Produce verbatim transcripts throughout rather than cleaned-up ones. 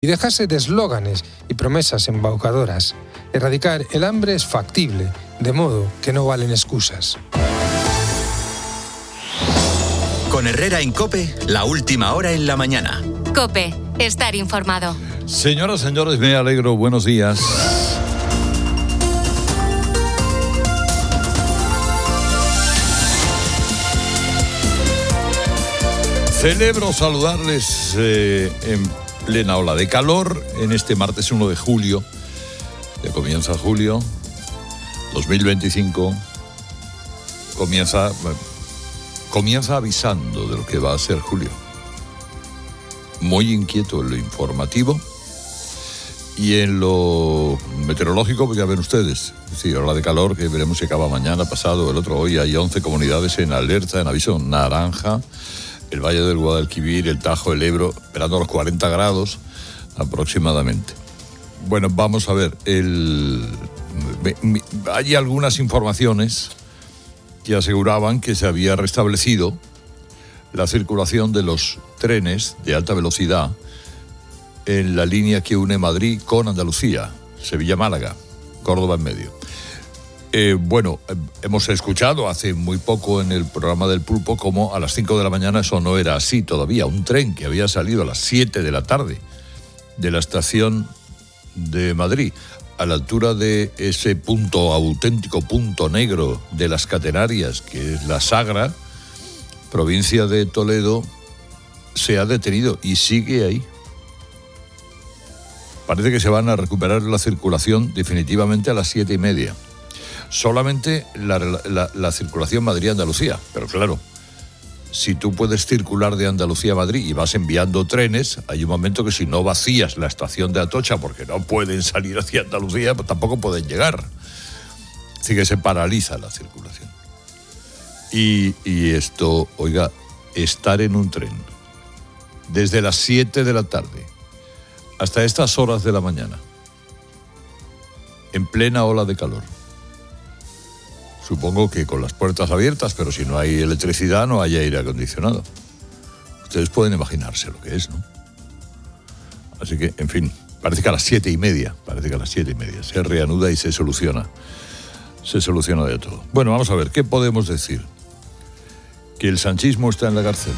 y dejarse de eslóganes y promesas embaucadoras. Erradicar el hambre es factible, de modo que no valen excusas. Con Herrera en COPE, la última hora en la mañana. COPE, estar informado. Señoras, señores, me alegro. Buenos días. Celebro saludarles eh, en plena ola de calor en este martes uno de julio. Ya comienza julio dos mil veinticinco. Comienza... Bueno, Comienza avisando de lo que va a ser julio. Muy inquieto en lo informativo y en lo meteorológico, pues ya ven ustedes. Sí, ola de calor que veremos si acaba mañana, pasado, el otro. Hoy hay once comunidades en alerta, en aviso naranja. El Valle del Guadalquivir, el Tajo, el Ebro, esperando los cuarenta grados aproximadamente. Bueno, vamos a ver. El... Hay algunas informaciones que aseguraban que se había restablecido la circulación de los trenes de alta velocidad en la línea que une Madrid con Andalucía, Sevilla-Málaga, Córdoba en medio. Eh, bueno, eh, hemos escuchado hace muy poco en el programa del Pulpo cómo a las cinco de la mañana eso no era así todavía. Un tren que había salido a las siete de la tarde de la estación de Madrid, a la altura de ese punto, auténtico punto negro de las Catenarias, que es la Sagra, provincia de Toledo, se ha detenido y sigue ahí. Parece que se van a recuperar la circulación definitivamente a las siete y media. Solamente la, la, la circulación Madrid-Andalucía, pero claro, si tú puedes circular de Andalucía a Madrid y vas enviando trenes, hay un momento que si no vacías la estación de Atocha porque no pueden salir hacia Andalucía, pues tampoco pueden llegar. Así que se paraliza la circulación. Y, y esto, oiga, estar en un tren desde las siete de la tarde hasta estas horas de la mañana, en plena ola de calor. Supongo que con las puertas abiertas, pero si no hay electricidad no hay aire acondicionado. Ustedes pueden imaginarse lo que es, ¿no? Así que, en fin, parece que a las siete y media, parece que a las siete y media se reanuda y se soluciona. Se soluciona de todo. Bueno, vamos a ver, ¿qué podemos decir? ¿Que el sanchismo está en la cárcel?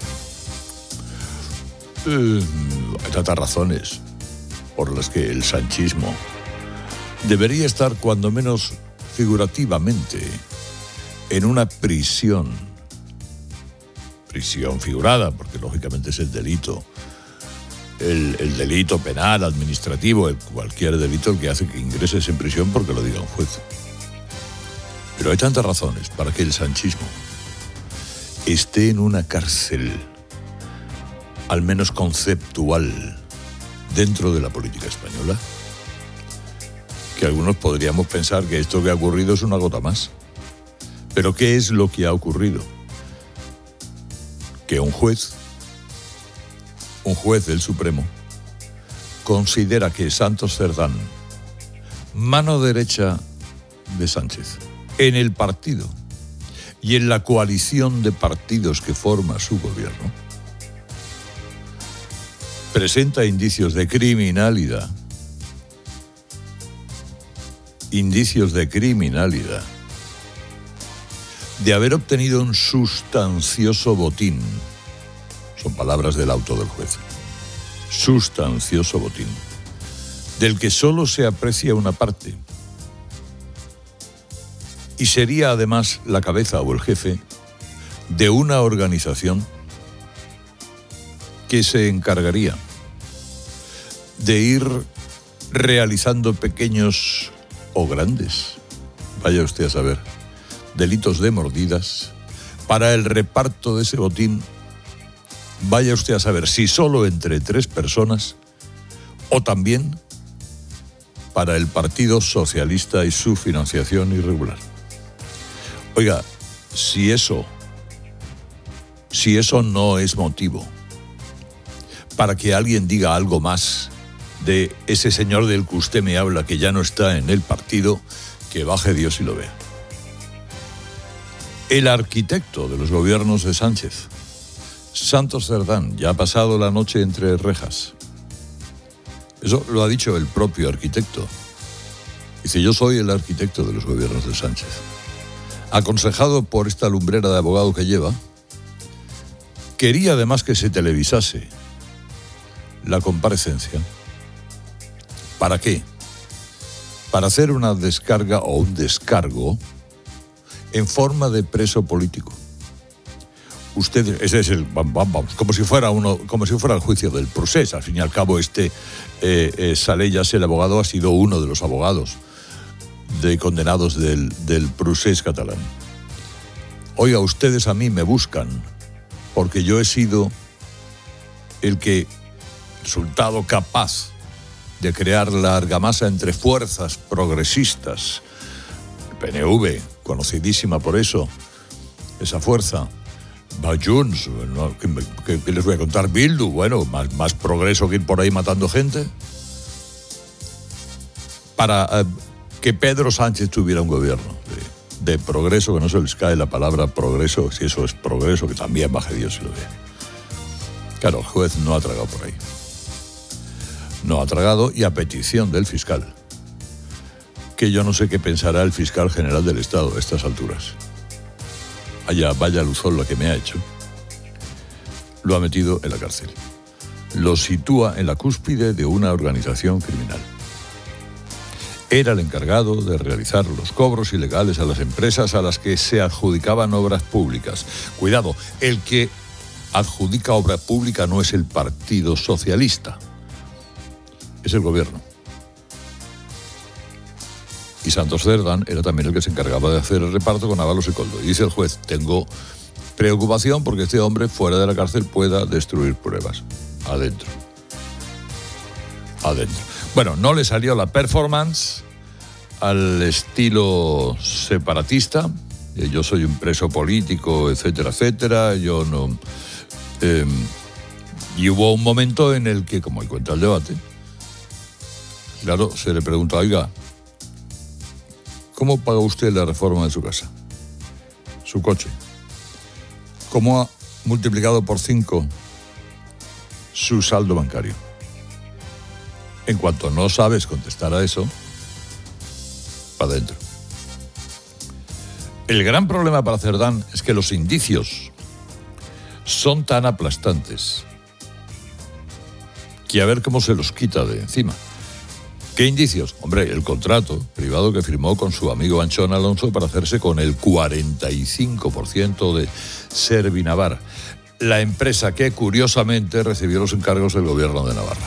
Eh, hay tantas razones por las que el sanchismo debería estar cuando menos figurativamente en una prisión, prisión figurada, porque lógicamente es el delito, el, el delito penal, administrativo, el, cualquier delito el que hace que ingreses en prisión porque lo diga un juez. Pero hay tantas razones para que el sanchismo esté en una cárcel, al menos conceptual, dentro de la política española, que algunos podríamos pensar que esto que ha ocurrido es una gota más. Pero ¿qué es lo que ha ocurrido? Que un juez, un juez del Supremo, considera que Santos Cerdán, mano derecha de Sánchez, en el partido y en la coalición de partidos que forma su gobierno, presenta indicios de criminalidad indicios de criminalidad, de haber obtenido un sustancioso botín, son palabras del auto del juez, sustancioso botín, del que solo se aprecia una parte, y sería además la cabeza o el jefe de una organización que se encargaría de ir realizando pequeños o grandes, vaya usted a saber, delitos de mordidas, para el reparto de ese botín, vaya usted a saber si solo entre tres personas o también para el Partido Socialista y su financiación irregular. Oiga, si eso, si eso no es motivo para que alguien diga algo más de ese señor del que usted me habla, que ya no está en el partido, que baje Dios y lo vea. El arquitecto de los gobiernos de Sánchez, Santos Cerdán, ya ha pasado la noche entre rejas. Eso lo ha dicho el propio arquitecto. Dice, yo soy el arquitecto de los gobiernos de Sánchez. Aconsejado por esta lumbrera de abogado que lleva, quería además que se televisase la comparecencia. ¿Para qué? Para hacer una descarga o un descargo en forma de preso político. Usted, ese es el, vamos, como si fuera uno, como si fuera el juicio del procés. Al fin y al cabo, este eh, eh, Salellas, el abogado, ha sido uno de los abogados de condenados del, del procés catalán. Oiga, ustedes a mí me buscan porque yo he sido el que resultado capaz de crear la argamasa entre fuerzas progresistas. El P N V, conocidísima por eso, esa fuerza. Va Junts, ¿no? ¿Qué, qué, ¿qué les voy a contar? Bildu, bueno, más, más progreso que ir por ahí matando gente. Para eh, que Pedro Sánchez tuviera un gobierno de, de progreso, que no se les cae la palabra progreso, si eso es progreso, que también baje Dios si lo ve. Claro, el juez no ha tragado por ahí. No ha tragado, y a petición del fiscal, que yo no sé qué pensará el fiscal general del Estado a estas alturas. Vaya, vaya luzón lo que me ha hecho. Lo ha metido en la cárcel. Lo sitúa en la cúspide de una organización criminal. Era el encargado de realizar los cobros ilegales a las empresas a las que se adjudicaban obras públicas. Cuidado, el que adjudica obra pública no es el Partido Socialista, es el gobierno. Y Santos Cerdán era también el que se encargaba de hacer el reparto con Ábalos y Koldo. Y dice el juez, tengo preocupación porque este hombre fuera de la cárcel pueda destruir pruebas. Adentro. Adentro. Bueno, no le salió la performance al estilo separatista. Yo soy un preso político, etcétera, etcétera. Yo no... Eh, y hubo un momento en el que, como él cuenta el debate, claro, se le pregunta, oiga, ¿cómo paga usted la reforma de su casa? Su coche. ¿Cómo ha multiplicado por cinco su saldo bancario? En cuanto no sabes contestar a eso, para adentro. El gran problema para Cerdán es que los indicios son tan aplastantes que a ver cómo se los quita de encima. ¿Qué indicios? Hombre, el contrato privado que firmó con su amigo Anchón Alonso para hacerse con el cuarenta y cinco por ciento de Servinavar, la empresa que curiosamente recibió los encargos del gobierno de Navarra.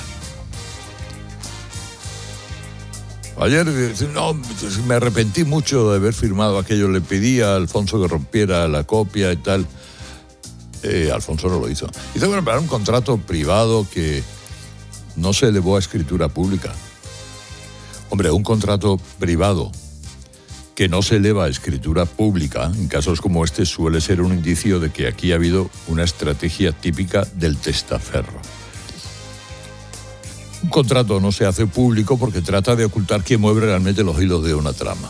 Ayer no, me arrepentí mucho de haber firmado aquello, le pedí a Alfonso que rompiera la copia y tal. Eh, Alfonso no lo hizo. Hizo preparar un contrato privado que no se elevó a escritura pública. Hombre, un contrato privado que no se eleva a escritura pública, en casos como este, suele ser un indicio de que aquí ha habido una estrategia típica del testaferro. Un contrato no se hace público porque trata de ocultar quién mueve realmente los hilos de una trama.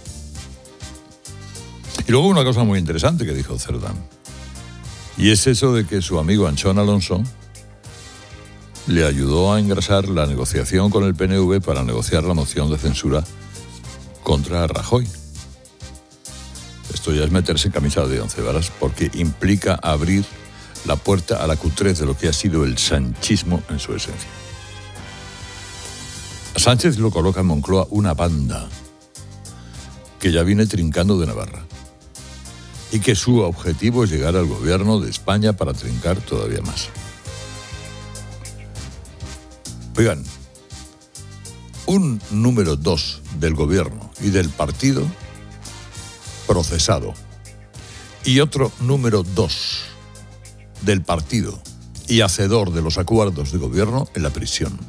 Y luego una cosa muy interesante que dijo Cerdán, y es eso de que su amigo Anchón Alonso le ayudó a engrasar la negociación con el P N V para negociar la moción de censura contra Rajoy. Esto ya es meterse en camisa de once varas porque implica abrir la puerta a la cutrez de lo que ha sido el sanchismo en su esencia. A Sánchez lo coloca en Moncloa una banda que ya viene trincando de Navarra y que su objetivo es llegar al gobierno de España para trincar todavía más. Oigan, un número dos del gobierno y del partido procesado y otro número dos del partido y hacedor de los acuerdos de gobierno en la prisión.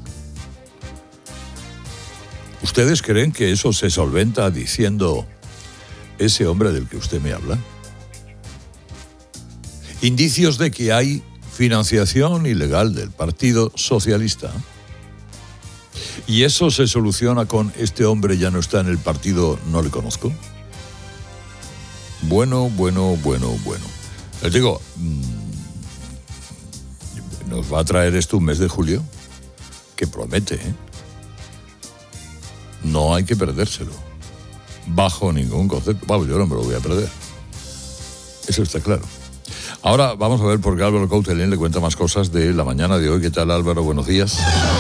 ¿Ustedes creen que eso se solventa diciendo ese hombre del que usted me habla? Indicios de que hay financiación ilegal del Partido Socialista. ¿Y eso se soluciona con este hombre ya no está en el partido, no le conozco? Bueno, bueno, bueno, bueno. Les digo, ¿nos va a traer esto un mes de julio? que promete, ¿eh? No hay que perdérselo. Bajo ningún concepto. Vamos, yo no me lo voy a perder. Eso está claro. Ahora vamos a ver por qué Álvaro Coutelén le cuenta más cosas de la mañana de hoy. ¿Qué tal, Álvaro? Buenos días.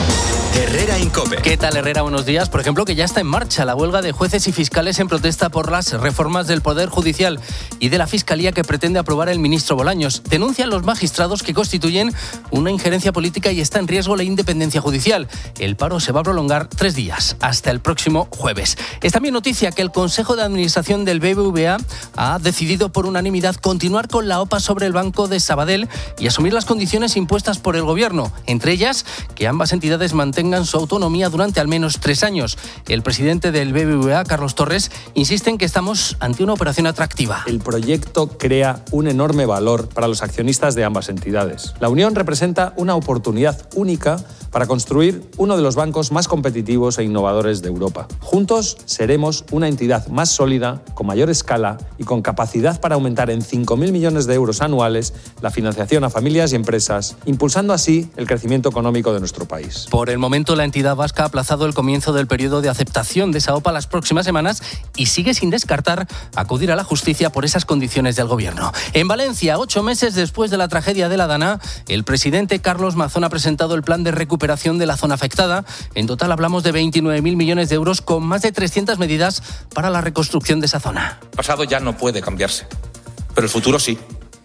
Herrera Incope. ¿Qué tal, Herrera? Buenos días. Por ejemplo, que ya está en marcha la huelga de jueces y fiscales en protesta por las reformas del Poder Judicial y de la Fiscalía que pretende aprobar el ministro Bolaños. Denuncian los magistrados que constituyen una injerencia política y está en riesgo la independencia judicial. El paro se va a prolongar tres días, hasta el próximo jueves. Es también noticia que el Consejo de Administración del B B V A ha decidido por unanimidad continuar con la OPA sobre el Banco de Sabadell y asumir las condiciones impuestas por el Gobierno, entre ellas que ambas entidades mantengan su autonomía durante al menos tres años. El presidente del B B V A, Carlos Torres, insiste en que estamos ante una operación atractiva. El proyecto crea un enorme valor para los accionistas de ambas entidades. La unión representa una oportunidad única para construir uno de los bancos más competitivos e innovadores de Europa. Juntos seremos una entidad más sólida, con mayor escala y con capacidad para aumentar en cinco mil millones de euros anuales la financiación a familias y empresas, impulsando así el crecimiento económico de nuestro país. Por el momento, la entidad vasca ha aplazado el comienzo del periodo de aceptación de esa OPA las próximas semanas y sigue sin descartar acudir a la justicia por esas condiciones del Gobierno. En Valencia, ocho meses después de la tragedia de la Dana, el presidente Carlos Mazón ha presentado el plan de recuperación de la zona afectada. En total hablamos de veintinueve mil millones de euros con más de trescientas medidas para la reconstrucción de esa zona. El pasado ya no puede cambiarse, pero el futuro sí.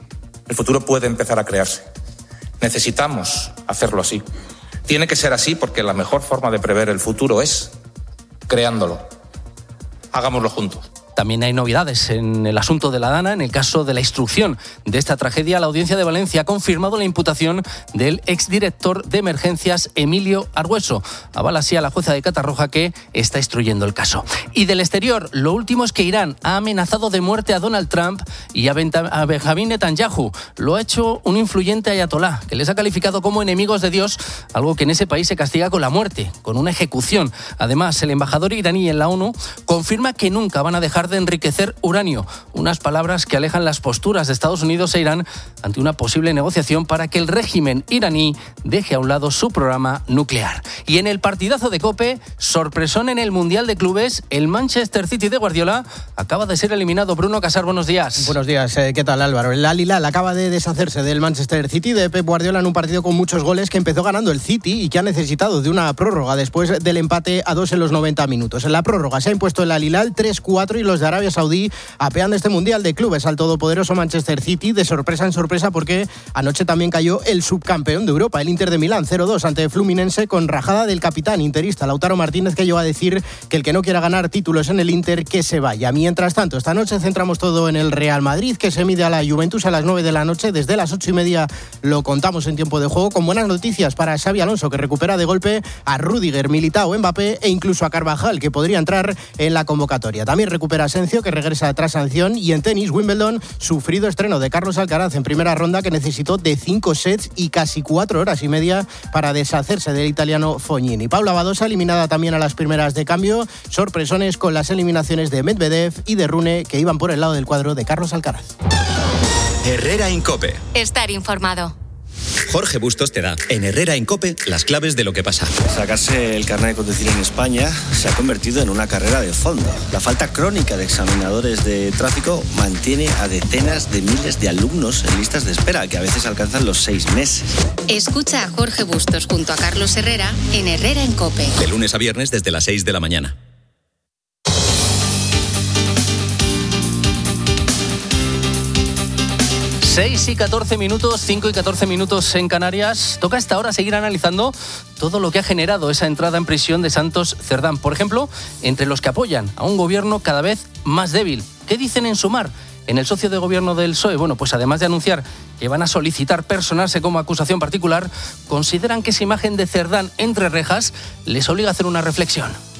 El futuro puede empezar a crearse. Necesitamos hacerlo así. Tiene que ser así porque la mejor forma de prever el futuro es creándolo. Hagámoslo juntos. También hay novedades en el asunto de la Dana. En el caso de la instrucción de esta tragedia, la Audiencia de Valencia ha confirmado la imputación del exdirector de emergencias Emilio Argüeso. Avala así a la jueza de Catarroja que está instruyendo el caso. Y del exterior, lo último es que Irán ha amenazado de muerte a Donald Trump y a Benjamín Netanyahu. Lo ha hecho un influyente ayatolá que les ha calificado como enemigos de Dios, algo que en ese país se castiga con la muerte, con una ejecución. Además, el embajador iraní en la ONU confirma que nunca van a dejar de enriquecer uranio, unas palabras que alejan las posturas de Estados Unidos e Irán ante una posible negociación para que el régimen iraní deje a un lado su programa nuclear. Y en el partidazo de COPE, sorpresón en el Mundial de Clubes, el Manchester City de Guardiola acaba de ser eliminado. Bruno Casar, buenos días. Buenos días, ¿qué tal, Álvaro? El Al Hilal acaba de deshacerse del Manchester City de Pep Guardiola en un partido con muchos goles que empezó ganando el City y que ha necesitado de una prórroga después del empate a dos en los noventa minutos. En la prórroga se ha impuesto el Al Hilal tres cuatro y los de Arabia Saudí apean de este Mundial de Clubes al todopoderoso Manchester City de sorpresa en sorpresa porque anoche también cayó el subcampeón de Europa, el Inter de Milán, cero dos ante Fluminense con rajada del capitán interista Lautaro Martínez, que llegó a decir que el que no quiera ganar títulos en el Inter que se vaya. Mientras tanto, esta noche centramos todo en el Real Madrid, que se mide a la Juventus a las nueve de la noche. Desde las ocho y media lo contamos en tiempo de juego, con buenas noticias para Xabi Alonso, que recupera de golpe a Rüdiger, Militao, Mbappé e incluso a Carvajal, que podría entrar en la convocatoria. También recupera Asensio, que regresa tras sanción. Y en tenis, Wimbledon, sufrido estreno de Carlos Alcaraz en primera ronda, que necesitó de cinco sets y casi cuatro horas y media para deshacerse del italiano Fognini. Paula Badosa eliminada también a las primeras de cambio. Sorpresones con las eliminaciones de Medvedev y de Rune, que iban por el lado del cuadro de Carlos Alcaraz. Herrera Incope. Estar informado. Jorge Bustos te da en Herrera Incope las claves de lo que pasa. Sacarse el carnet de conducir en España se ha convertido en una carrera de fondo. La falta crónica de examinadores de tráfico mantiene a decenas de miles de alumnos en listas de espera, que a veces alcanzan los seis meses. Escucha a Jorge Bustos junto a Carlos Herrera en Herrera Incope. De lunes a viernes desde las seis de la mañana. seis y catorce minutos, cinco y catorce minutos en Canarias. Toca a esta hora seguir analizando todo lo que ha generado esa entrada en prisión de Santos Cerdán. Por ejemplo, entre los que apoyan a un gobierno cada vez más débil. ¿Qué dicen en Sumar? En el socio de gobierno del P S O E, bueno, pues además de anunciar que van a solicitar personarse como acusación particular, consideran que esa imagen de Cerdán entre rejas les obliga a hacer una reflexión.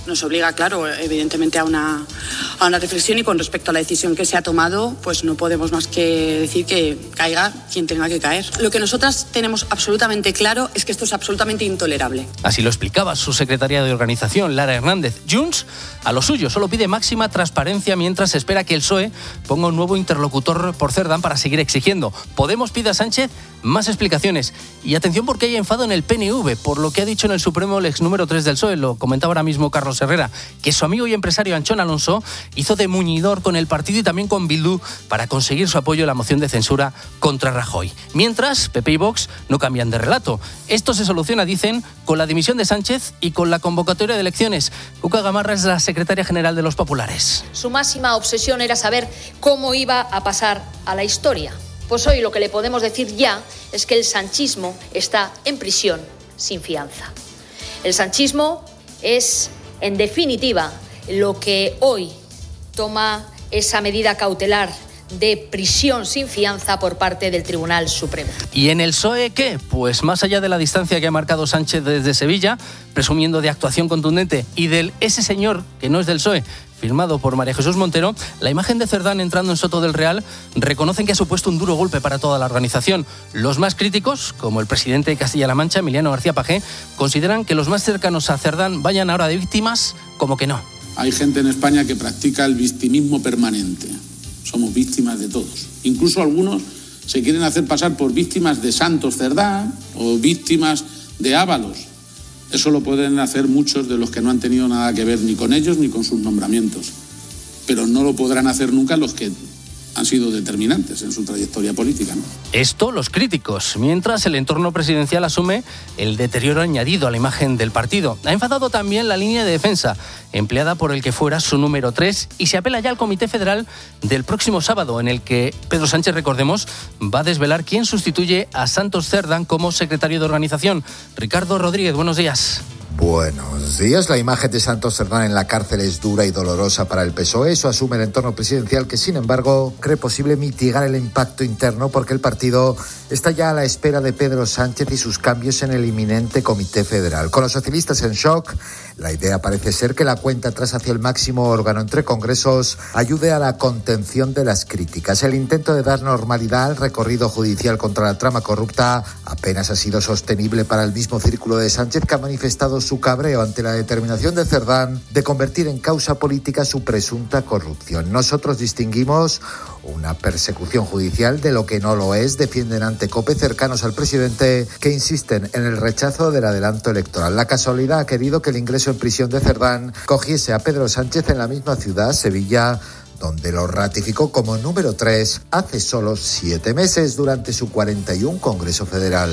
nos obliga, claro, evidentemente a una, a una reflexión, y con respecto a la decisión que se ha tomado, pues no podemos más que decir que caiga quien tenga que caer. Lo que nosotras tenemos absolutamente claro es que esto es absolutamente intolerable. Así lo explicaba su secretaria de organización, Lara Hernández. Junts, a lo suyo, solo pide máxima transparencia mientras espera que el P S O E ponga un nuevo interlocutor por Cerdán para seguir exigiendo. Podemos pide a Sánchez más explicaciones. Y atención, porque hay enfado en el P N V, por lo que ha dicho en el Supremo el ex número tres del P S O E, lo comentaba ahora mismo Carlos Herrera, que su amigo y empresario Anchón Alonso hizo de muñidor con el partido y también con Bildu para conseguir su apoyo a la moción de censura contra Rajoy. Mientras, P P y Vox no cambian de relato. Esto se soluciona, dicen, con la dimisión de Sánchez y con la convocatoria de elecciones. Cuca Gamarra es la secretaria general de los populares. Su máxima obsesión era saber cómo iba a pasar a la historia. Pues hoy lo que le podemos decir ya es que el sanchismo está en prisión sin fianza. El sanchismo es, en definitiva, lo que hoy toma esa medida cautelar de prisión sin fianza por parte del Tribunal Supremo. ¿Y en el P S O E qué? Pues más allá de la distancia que ha marcado Sánchez desde Sevilla, presumiendo de actuación contundente, y del ese señor que no es del P S O E, firmado por María Jesús Montero, la imagen de Cerdán entrando en Soto del Real reconocen que ha supuesto un duro golpe para toda la organización. Los más críticos, como el presidente de Castilla-La Mancha, Emiliano García Pagé, consideran que los más cercanos a Cerdán vayan ahora de víctimas, como que no. Hay gente en España que practica el victimismo permanente. Somos víctimas de todos. Incluso algunos se quieren hacer pasar por víctimas de Santos Cerdán o víctimas de Ábalos. Eso lo pueden hacer muchos de los que no han tenido nada que ver ni con ellos ni con sus nombramientos. Pero no lo podrán hacer nunca los que han sido determinantes en su trayectoria política, ¿no? Esto los críticos, mientras el entorno presidencial asume el deterioro añadido a la imagen del partido. Ha enfadado también la línea de defensa empleada por el que fuera su número tres, y se apela ya al Comité Federal del próximo sábado, en el que Pedro Sánchez, recordemos, va a desvelar quién sustituye a Santos Cerdán como secretario de organización. Ricardo Rodríguez, buenos días. Buenos días. La imagen de Santos Cerdán en la cárcel es dura y dolorosa para el P S O E. Eso asume el entorno presidencial, que sin embargo cree posible mitigar el impacto interno, porque el partido está ya a la espera de Pedro Sánchez y sus cambios en el inminente Comité Federal. Con los socialistas en shock, la idea parece ser que la cuenta atrás hacia el máximo órgano entre congresos ayude a la contención de las críticas. El intento de dar normalidad al recorrido judicial contra la trama corrupta apenas ha sido sostenible para el mismo círculo de Sánchez, que ha manifestado su cabreo ante la determinación de Cerdán de convertir en causa política su presunta corrupción. Nosotros distinguimos una persecución judicial de lo que no lo es, defienden ante COPE cercanos al presidente, que insisten en el rechazo del adelanto electoral. La casualidad ha querido que el ingreso en prisión de Cerdán cogiese a Pedro Sánchez en la misma ciudad, Sevilla, donde lo ratificó como número tres hace solo siete meses durante su cuarenta y uno Congreso Federal.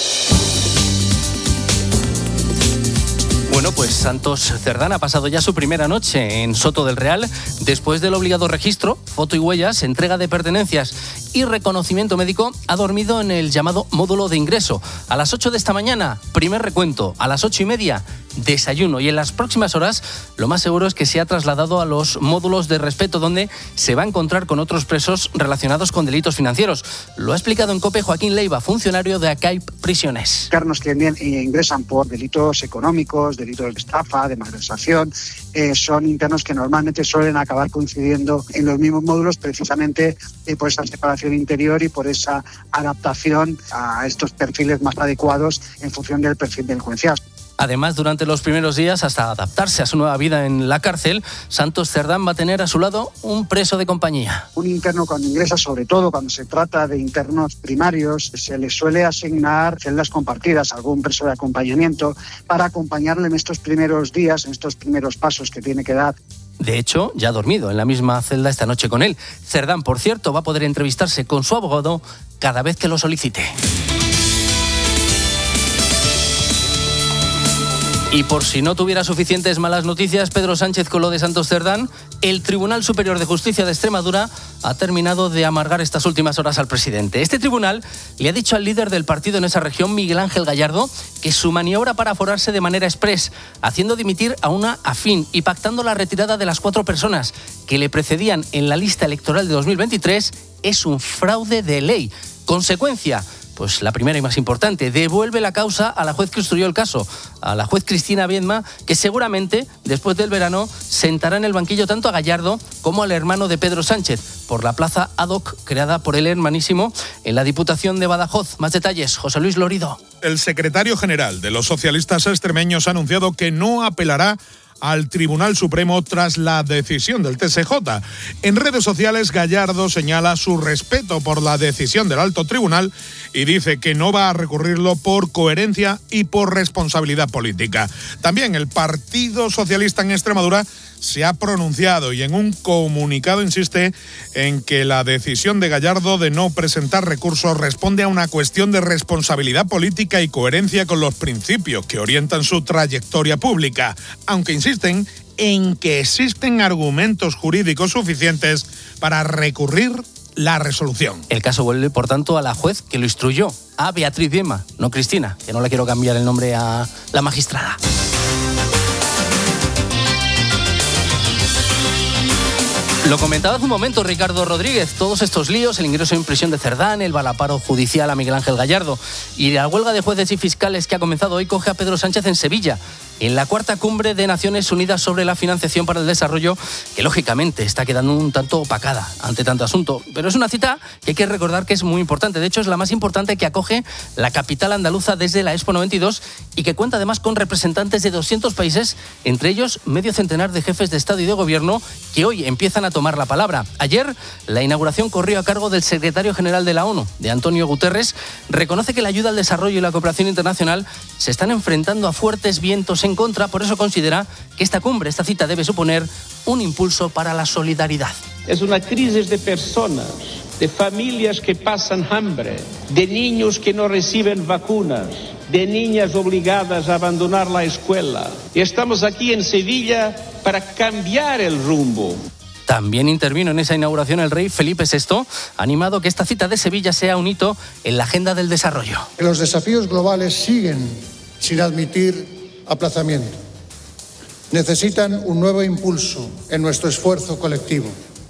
Bueno, pues Santos Cerdán ha pasado ya su primera noche en Soto del Real, después del obligado registro, foto y huellas, entrega de pertenencias y reconocimiento médico. Ha dormido en el llamado módulo de ingreso. A las ocho de esta mañana, primer recuento. A las ocho y media, desayuno. Y en las próximas horas, lo más seguro es que se ha trasladado a los módulos de respeto, donde se va a encontrar con otros presos relacionados con delitos financieros. Lo ha explicado en COPE Joaquín Leiva, funcionario de ACAIP Prisiones. Internos que ingresan por delitos económicos, delitos de estafa, de malversación, eh, son internos que normalmente suelen acabar coincidiendo en los mismos módulos, precisamente eh, por esa separación interior y por esa adaptación a estos perfiles más adecuados en función del perfil delincuencial. Además, durante los primeros días, hasta adaptarse a su nueva vida en la cárcel, Santos Cerdán va a tener a su lado un preso de compañía. Un interno cuando ingresa, sobre todo cuando se trata de internos primarios, se le suele asignar celdas compartidas, algún preso de acompañamiento, para acompañarle en estos primeros días, en estos primeros pasos que tiene que dar. De hecho, ya ha dormido en la misma celda esta noche con él. Cerdán, por cierto, va a poder entrevistarse con su abogado cada vez que lo solicite. Y por si no tuviera suficientes malas noticias, Pedro Sánchez, con lo de Santos Cerdán, el Tribunal Superior de Justicia de Extremadura ha terminado de amargar estas últimas horas al presidente. Este tribunal le ha dicho al líder del partido en esa región, Miguel Ángel Gallardo, que su maniobra para aforarse de manera exprés, haciendo dimitir a una afín y pactando la retirada de las cuatro personas que le precedían en la lista electoral de dos mil veintitrés, es un fraude de ley. Consecuencia: Pues la primera y más importante, devuelve la causa a la juez que instruyó el caso, a la juez Cristina Viedma, que seguramente después del verano sentará en el banquillo tanto a Gallardo como al hermano de Pedro Sánchez, por la plaza ad hoc creada por el hermanísimo en la Diputación de Badajoz. Más detalles, José Luis Lorido. El secretario general de los socialistas extremeños ha anunciado que no apelará al Tribunal Supremo tras la decisión del T S J. En redes sociales, Gallardo señala su respeto por la decisión del alto tribunal y dice que no va a recurrirlo por coherencia y por responsabilidad política. También el Partido Socialista en Extremadura se ha pronunciado y en un comunicado insiste en que la decisión de Gallardo de no presentar recursos responde a una cuestión de responsabilidad política y coherencia con los principios que orientan su trayectoria pública, aunque insisten en que existen argumentos jurídicos suficientes para recurrir la resolución. El caso vuelve, por tanto, a la juez que lo instruyó, a Beatriz Viedma, no Cristina, que no le quiero cambiar el nombre a la magistrada. Lo comentaba hace un momento Ricardo Rodríguez, todos estos líos, el ingreso en prisión de Cerdán, el balaparo judicial a Miguel Ángel Gallardo y la huelga de jueces y fiscales que ha comenzado hoy coge a Pedro Sánchez en Sevilla, en la cuarta cumbre de Naciones Unidas sobre la financiación para el desarrollo, que lógicamente está quedando un tanto opacada ante tanto asunto. Pero es una cita que hay que recordar que es muy importante. De hecho, es la más importante que acoge la capital andaluza desde la Expo noventa y dos y que cuenta además con representantes de doscientos países, entre ellos medio centenar de jefes de Estado y de Gobierno que hoy empiezan a tomar la palabra. Ayer, la inauguración corrió a cargo del secretario general de la ONU, de Antonio Guterres. Reconoce que la ayuda al desarrollo y la cooperación internacional se están enfrentando a fuertes vientos en contra, por eso considera que esta cumbre, esta cita debe suponer un impulso para la solidaridad. Es una crisis de personas, de familias que pasan hambre, de niños que no reciben vacunas, de niñas obligadas a abandonar la escuela. Y estamos aquí en Sevilla para cambiar el rumbo. También intervino en esa inauguración el rey Felipe sexto, animado que esta cita de Sevilla sea un hito en la agenda del desarrollo. Los desafíos globales siguen sin admitir aplazamiento. Necesitan un nuevo impulso en nuestro esfuerzo colectivo.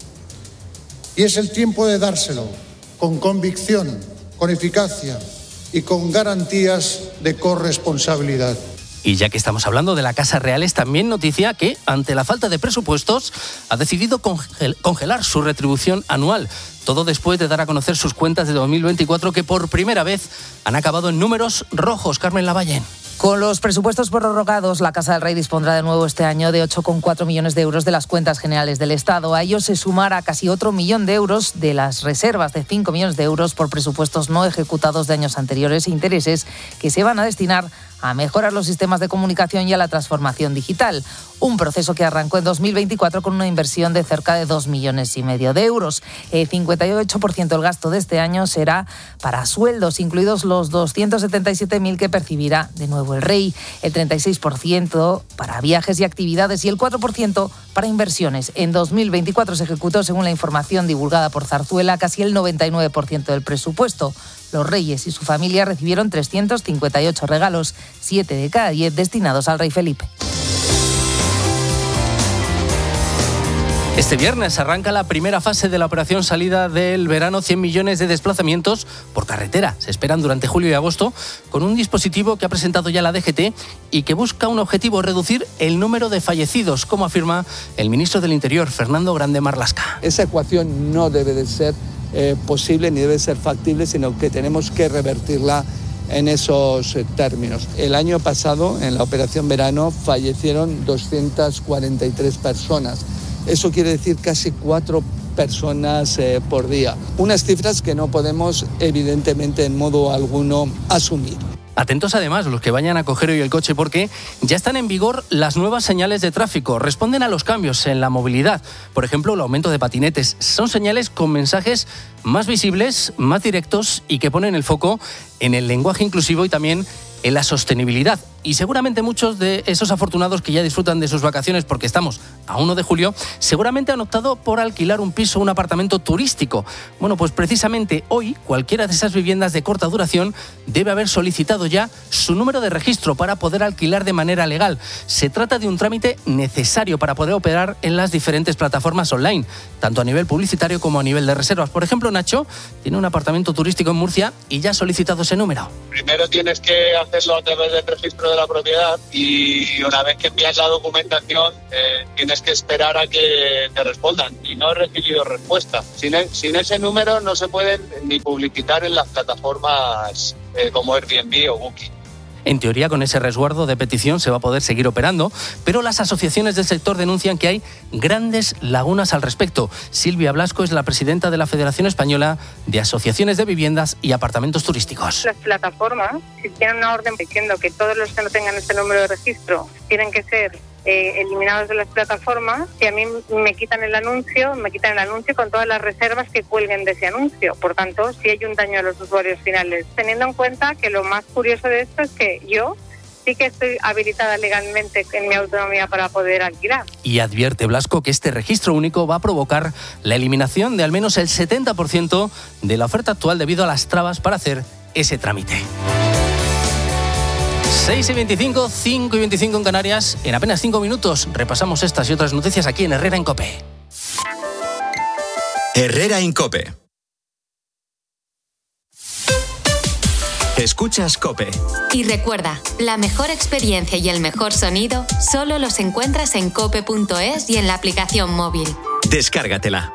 Y es el tiempo de dárselo con convicción, con eficacia y con garantías de corresponsabilidad. Y ya que estamos hablando de la Casa Real, es también noticia que, ante la falta de presupuestos, ha decidido congel- congelar su retribución anual. Todo después de dar a conocer sus cuentas de dos mil veinticuatro, que por primera vez han acabado en números rojos. Carmen Lavallén. Con los presupuestos prorrogados, la Casa del Rey dispondrá de nuevo este año de ocho coma cuatro millones de euros de las cuentas generales del Estado. A ello se sumará casi otro millón de euros de las reservas de cinco millones de euros por presupuestos no ejecutados de años anteriores e intereses que se van a destinar a mejorar los sistemas de comunicación y a la transformación digital. Un proceso que arrancó en dos mil veinticuatro con una inversión de cerca de dos millones y medio de euros. El cincuenta y ocho por ciento del gasto de este año será para sueldos, incluidos los doscientos setenta y siete mil que percibirá de nuevo el Rey, el treinta y seis por ciento para viajes y actividades y el cuatro por ciento para inversiones. En dos mil veinticuatro se ejecutó, según la información divulgada por Zarzuela, casi el noventa y nueve por ciento del presupuesto. Los reyes y su familia recibieron trescientos cincuenta y ocho regalos, siete de cada diez destinados al rey Felipe. Este viernes arranca la primera fase de la operación salida del verano, cien millones de desplazamientos por carretera. Se esperan durante julio y agosto con un dispositivo que ha presentado ya la D G T y que busca un objetivo: reducir el número de fallecidos, como afirma el ministro del Interior, Fernando Grande Marlaska. Esa ecuación no debe de ser eh, posible ni debe ser factible, sino que tenemos que revertirla en esos eh, términos. El año pasado, en la operación verano, fallecieron doscientas cuarenta y tres personas. Eso quiere decir casi cuatro personas eh, por día. Unas cifras que no podemos, evidentemente, en modo alguno asumir. Atentos además los que vayan a coger hoy el coche, porque ya están en vigor las nuevas señales de tráfico. Responden a los cambios en la movilidad. Por ejemplo, el aumento de patinetes. Son señales con mensajes más visibles, más directos y que ponen el foco en el lenguaje inclusivo y también en la sostenibilidad. y seguramente muchos de esos afortunados que ya disfrutan de sus vacaciones porque estamos a uno de julio, seguramente han optado por alquilar un piso o un apartamento turístico. Bueno, pues precisamente hoy cualquiera de esas viviendas de corta duración debe haber solicitado ya su número de registro para poder alquilar de manera legal. Se trata de un trámite necesario para poder operar en las diferentes plataformas online, tanto a nivel publicitario como a nivel de reservas. Por ejemplo, Nacho tiene un apartamento turístico en Murcia y ya ha solicitado ese número. Primero tienes que hacerlo a través del registro de la propiedad y una vez que envías la documentación eh, tienes que esperar a que te respondan y no he recibido respuesta. Sin, el, sin ese número no se pueden ni publicitar en las plataformas eh, como Airbnb o Booking. En teoría, con ese resguardo de petición se va a poder seguir operando, pero las asociaciones del sector denuncian que hay grandes lagunas al respecto. Silvia Blasco es la presidenta de la Federación Española de Asociaciones de Viviendas y Apartamentos Turísticos. Las plataformas, si tienen una orden diciendo que todos los que no tengan este número de registro tienen que ser Eh, eliminados de las plataformas, y a mí me quitan el anuncio, me quitan el anuncio con todas las reservas que cuelguen de ese anuncio. Por tanto, si hay un daño a los usuarios finales. Teniendo en cuenta que lo más curioso de esto es que yo sí que estoy habilitada legalmente en mi autonomía para poder alquilar. Y advierte Blasco que este registro único va a provocar la eliminación de al menos el setenta por ciento de la oferta actual debido a las trabas para hacer ese trámite. seis y veinticinco, cinco y veinticinco en Canarias. En apenas cinco minutos repasamos estas y otras noticias aquí en Herrera en COPE. Herrera en COPE. Escuchas COPE. Y recuerda, la mejor experiencia y el mejor sonido solo los encuentras en cope punto es y en la aplicación móvil. Descárgatela.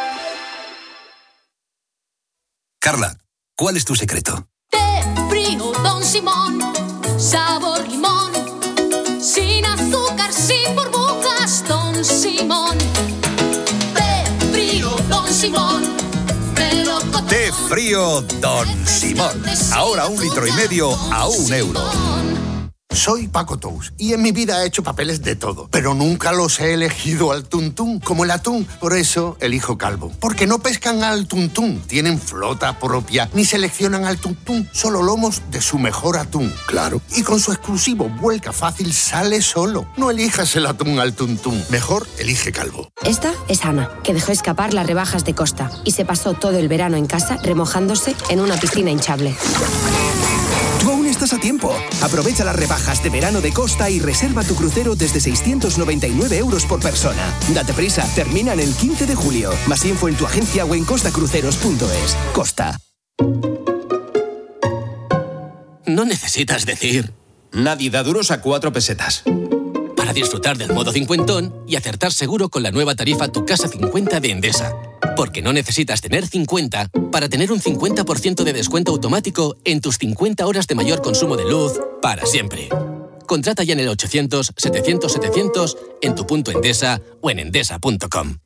Carla, ¿cuál es tu secreto? Té frío Don Simón, sabor limón, sin azúcar, sin burbujas, Don Simón. Té frío Don Simón, melocotón. Té frío Don Simón. Ahora un litro y medio a un euro. Soy Paco Tous y en mi vida he hecho papeles de todo, pero nunca los he elegido al tuntún, como el atún. Por eso elijo Calvo, porque no pescan al tuntún, tienen flota propia, ni seleccionan al tuntún, solo lomos de su mejor atún. Claro. Y con su exclusivo vuelca fácil sale solo. No elijas el atún al tuntún, mejor elige Calvo. Esta es Ana, que dejó escapar las rebajas de Costa y se pasó todo el verano en casa remojándose en una piscina hinchable. Tú aún estás a tiempo. Aprovecha las rebajas de verano de Costa y reserva tu crucero desde seiscientos noventa y nueve euros por persona. Date prisa, terminan el quince de julio. Más info en tu agencia o en costa cruceros punto es. Costa. No necesitas decir, nadie da duros a cuatro pesetas. Para disfrutar del modo cincuentón y acertar seguro con la nueva tarifa Tu Casa cincuenta de Endesa. Porque no necesitas tener cincuenta para tener un cincuenta por ciento de descuento automático en tus cincuenta horas de mayor consumo de luz para siempre. Contrata ya en el ochocientos, setecientos, setecientos, en tu punto Endesa o en endesa punto com.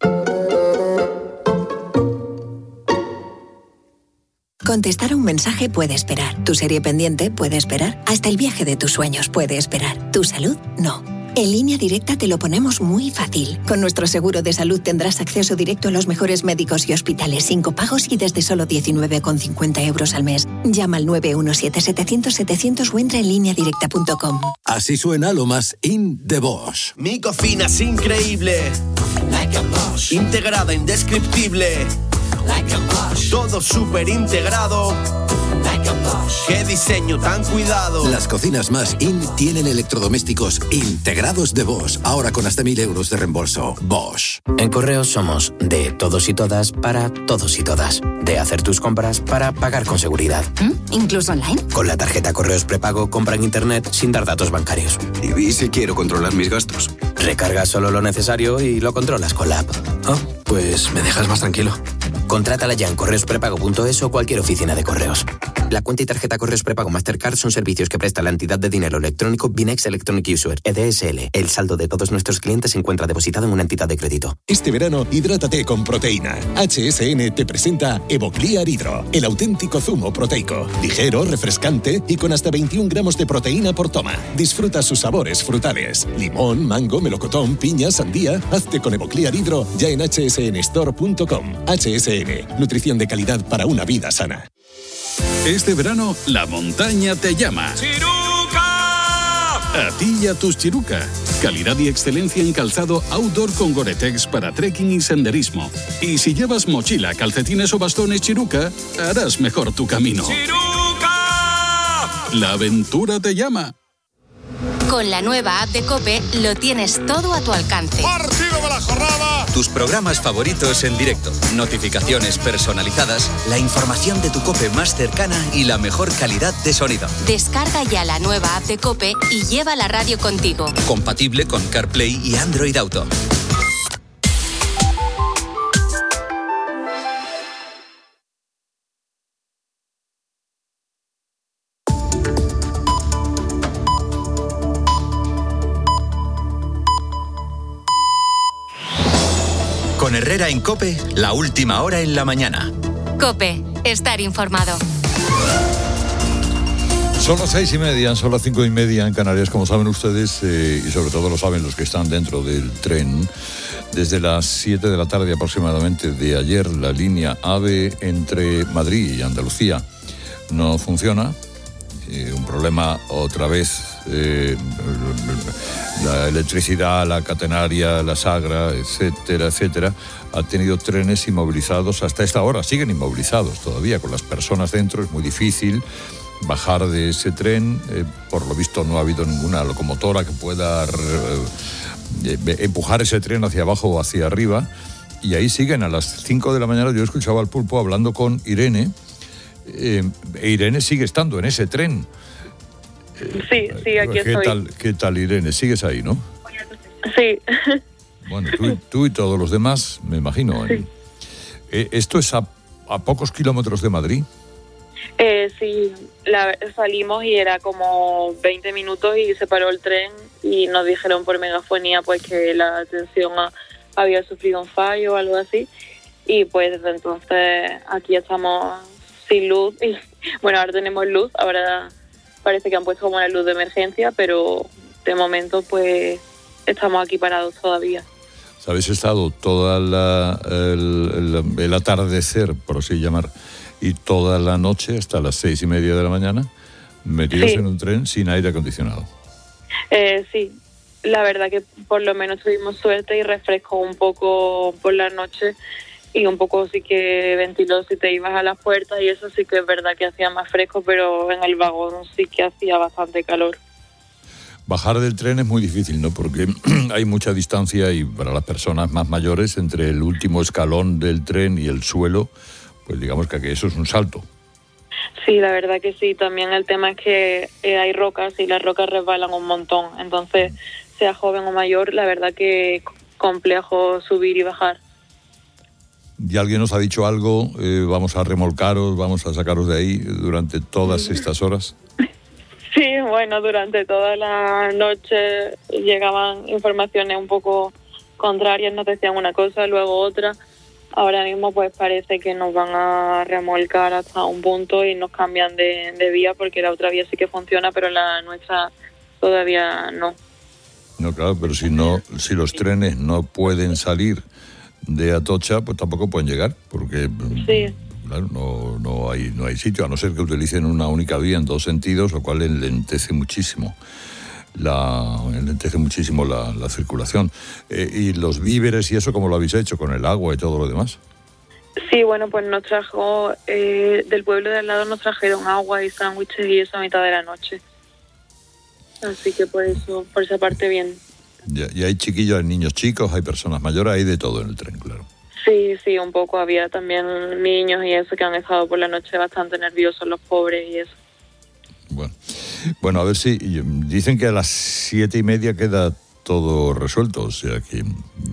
Contestar a un mensaje puede esperar. Tu serie pendiente puede esperar. Hasta el viaje de tus sueños puede esperar. Tu salud, no. En Línea Directa te lo ponemos muy fácil. Con nuestro seguro de salud tendrás acceso directo a los mejores médicos y hospitales sin copagos y desde solo diecinueve con cincuenta euros al mes. Llama al nueve uno siete, setecientos, setecientos o entra en línea directa punto com. Así suena lo más in de Bosch. Mi cocina es increíble. Like a Bosch. Integrada, indescriptible. Like a Bosch. Todo súper integrado. Like a Bosch. Qué diseño tan cuidado. Las cocinas más in tienen electrodomésticos integrados de Bosch. Ahora con hasta mil euros de reembolso. Bosch. En Correos somos de todos y todas para todos y todas. De hacer tus compras para pagar con seguridad. ¿Mm? ¿Incluso online? Con la tarjeta Correos Prepago compra en internet sin dar datos bancarios. ¿Y si quiero controlar mis gastos? Recargas solo lo necesario y lo controlas con la app. Oh, pues me dejas más tranquilo. Contrátala ya en correos prepago punto es o cualquier oficina de correos. La cuenta y tarjeta Correos Prepago Mastercard son servicios que presta la entidad de dinero electrónico Binex Electronic User, E D S L. El saldo de todos nuestros clientes se encuentra depositado en una entidad de crédito. Este verano, hidrátate con proteína. H S N te presenta Evoclear Hydro, el auténtico zumo proteico. Ligero, refrescante y con hasta veintiún gramos de proteína por toma. Disfruta sus sabores frutales. Limón, mango, melocotón, piña, sandía. Hazte con Evoclear Hydro ya en h s n store punto com. H S N, nutrición de calidad para una vida sana. Este verano, la montaña te llama. ¡Chiruca! A ti y a tus Chiruca. Calidad y excelencia en calzado outdoor con Gore-Tex para trekking y senderismo. Y si llevas mochila, calcetines o bastones Chiruca, harás mejor tu camino. ¡Chiruca! La aventura te llama. Con la nueva app de COPE lo tienes todo a tu alcance. ¡Partido de la jornada! Tus programas favoritos en directo, notificaciones personalizadas, la información de tu COPE más cercana y la mejor calidad de sonido. Descarga ya la nueva app de COPE y lleva la radio contigo. Compatible con CarPlay y Android Auto. Con Herrera en COPE, la última hora en la mañana. COPE, estar informado. Son las seis y media, son las cinco y media en Canarias, como saben ustedes, eh, y sobre todo lo saben los que están dentro del tren. Desde las siete de la tarde aproximadamente de ayer, la línea AVE entre Madrid y Andalucía no funciona. Eh, un problema otra vez, eh, la electricidad, la catenaria, la Sagra, etcétera, etcétera, ha tenido trenes inmovilizados hasta esta hora, siguen inmovilizados todavía con las personas dentro, es muy difícil bajar de ese tren, eh, por lo visto no ha habido ninguna locomotora que pueda eh, empujar ese tren hacia abajo o hacia arriba, y ahí siguen a las cinco de la mañana. Yo escuchaba al Pulpo hablando con Irene, eh, e Irene sigue estando en ese tren. Sí, sí, aquí ¿Qué estoy. tal, ¿Qué tal, Irene? ¿Sigues ahí, no? Sí. Bueno, tú, y- tú y todos los demás, me imagino. Sí. Eh, ¿Esto es a, a pocos kilómetros de Madrid? Eh, sí, la- salimos y era como veinte minutos y se paró el tren y nos dijeron por megafonía pues que la atención a- había sufrido un fallo o algo así, y pues desde entonces aquí estamos sin luz y bueno, ahora tenemos luz, ahora parece que han puesto como una luz de emergencia, pero de momento pues estamos aquí parados todavía. ¿Habéis estado toda la, el, el- el atardecer, por así llamar, y toda la noche hasta las seis y media de la mañana metidos Sí. en un tren sin aire acondicionado? Eh, sí, la verdad que por lo menos tuvimos suerte y refrescó un poco por la noche y un poco sí que ventiló si te ibas a las puertas, y eso sí que es verdad que hacía más fresco, pero en el vagón sí que hacía bastante calor. Bajar del tren es muy difícil, ¿no? Porque hay mucha distancia, y para las personas más mayores, entre el último escalón del tren y el suelo, pues digamos que eso es un salto. Sí, la verdad que sí. También el tema es que eh, hay rocas y las rocas resbalan un montón. Entonces, sea joven o mayor, la verdad que es complejo subir y bajar. ¿Y alguien nos ha dicho algo? Eh, ¿Vamos a remolcaros, vamos a sacaros de ahí durante todas estas horas? Sí, bueno, durante toda la noche llegaban informaciones un poco contrarias, nos decían una cosa, luego otra. Ahora mismo pues parece que nos van a remolcar hasta un punto y nos cambian de, de vía, porque la otra vía sí que funciona, pero la nuestra todavía no. No, claro, pero si no, si los trenes no pueden salir de Atocha, pues tampoco pueden llegar, porque Sí. claro, no, no hay no hay sitio, a no ser que utilicen una única vía en dos sentidos, lo cual enlentece muchísimo la enlentece muchísimo la, la circulación. Eh, y los víveres y eso, ¿cómo lo habéis hecho? ¿Con el agua y todo lo demás? Sí, bueno, pues nos trajo, eh, del pueblo de al lado nos trajeron agua y sándwiches y eso a mitad de la noche. Así que por eso, por esa parte bien. Y, y hay chiquillos, hay niños chicos, hay personas mayores, hay de todo en el tren, claro. Sí, sí, un poco. Había también niños y eso que han estado por la noche bastante nerviosos, los pobres y eso. Bueno, a ver si... y, mm, dicen que a las siete y media queda todo resuelto, o sea que...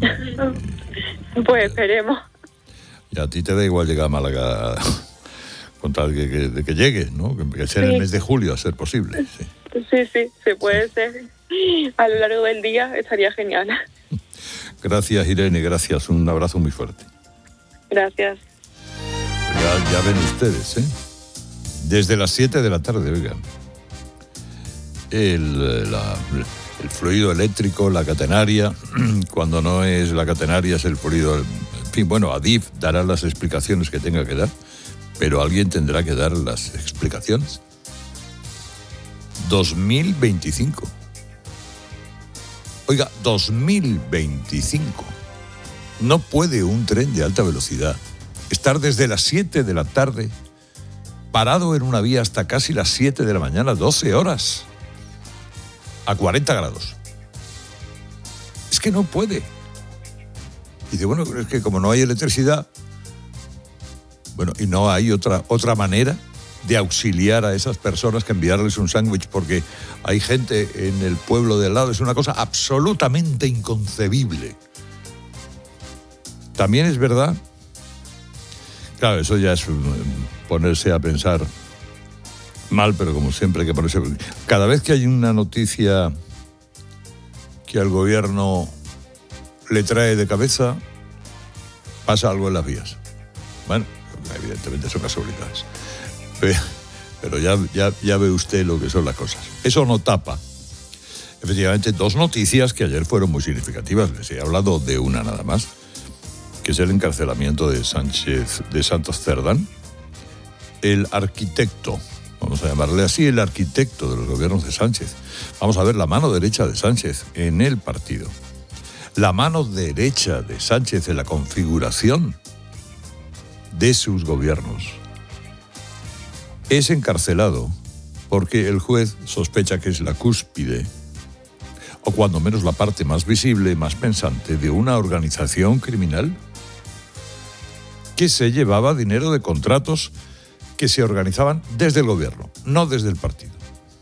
Pues esperemos. Y a ti te da igual llegar a Málaga con tal que, que, de que llegue, ¿no? Que, que sea en el Sí. mes de julio, a ser posible. Sí. Sí, sí, se puede ser. A lo largo del día estaría genial. Gracias, Irene, gracias. Un abrazo muy fuerte. Gracias. Ya, ya ven ustedes, ¿eh? Desde las siete de la tarde, oigan. El, la- el fluido eléctrico, la catenaria, cuando no es la catenaria es el fluido... En fin, bueno, Adif dará las explicaciones que tenga que dar, pero alguien tendrá que dar las explicaciones. dos mil veinticinco. Oiga, dos mil veinticinco. No puede un tren de alta velocidad estar desde las siete de la tarde parado en una vía hasta casi las siete de la mañana, doce horas, a cuarenta grados. Es que no puede. Y dice, bueno, es que como no hay electricidad, bueno, y no hay otra, otra manera de auxiliar a esas personas que enviarles un sándwich, porque hay gente en el pueblo de al lado, es una cosa absolutamente inconcebible. También es verdad, claro, eso ya es un, ponerse a pensar mal, pero como siempre hay que ponerse... Cada vez que hay una noticia que al gobierno le trae de cabeza, pasa algo en las vías. Bueno, evidentemente son casualidades. Pero ya, ya, ya ve usted lo que son las cosas. Eso no tapa, efectivamente, dos noticias que ayer fueron muy significativas. Les he hablado de una nada más, que es el encarcelamiento de Sánchez, de Santos Cerdán, el arquitecto, vamos a llamarle así, el arquitecto de los gobiernos de Sánchez. Vamos a ver la mano derecha de Sánchez en el partido. La mano derecha de Sánchez en la configuración de sus gobiernos. Es encarcelado porque el juez sospecha que es la cúspide, o cuando menos la parte más visible, más pensante, de una organización criminal que se llevaba dinero de contratos que se organizaban desde el gobierno, no desde el partido.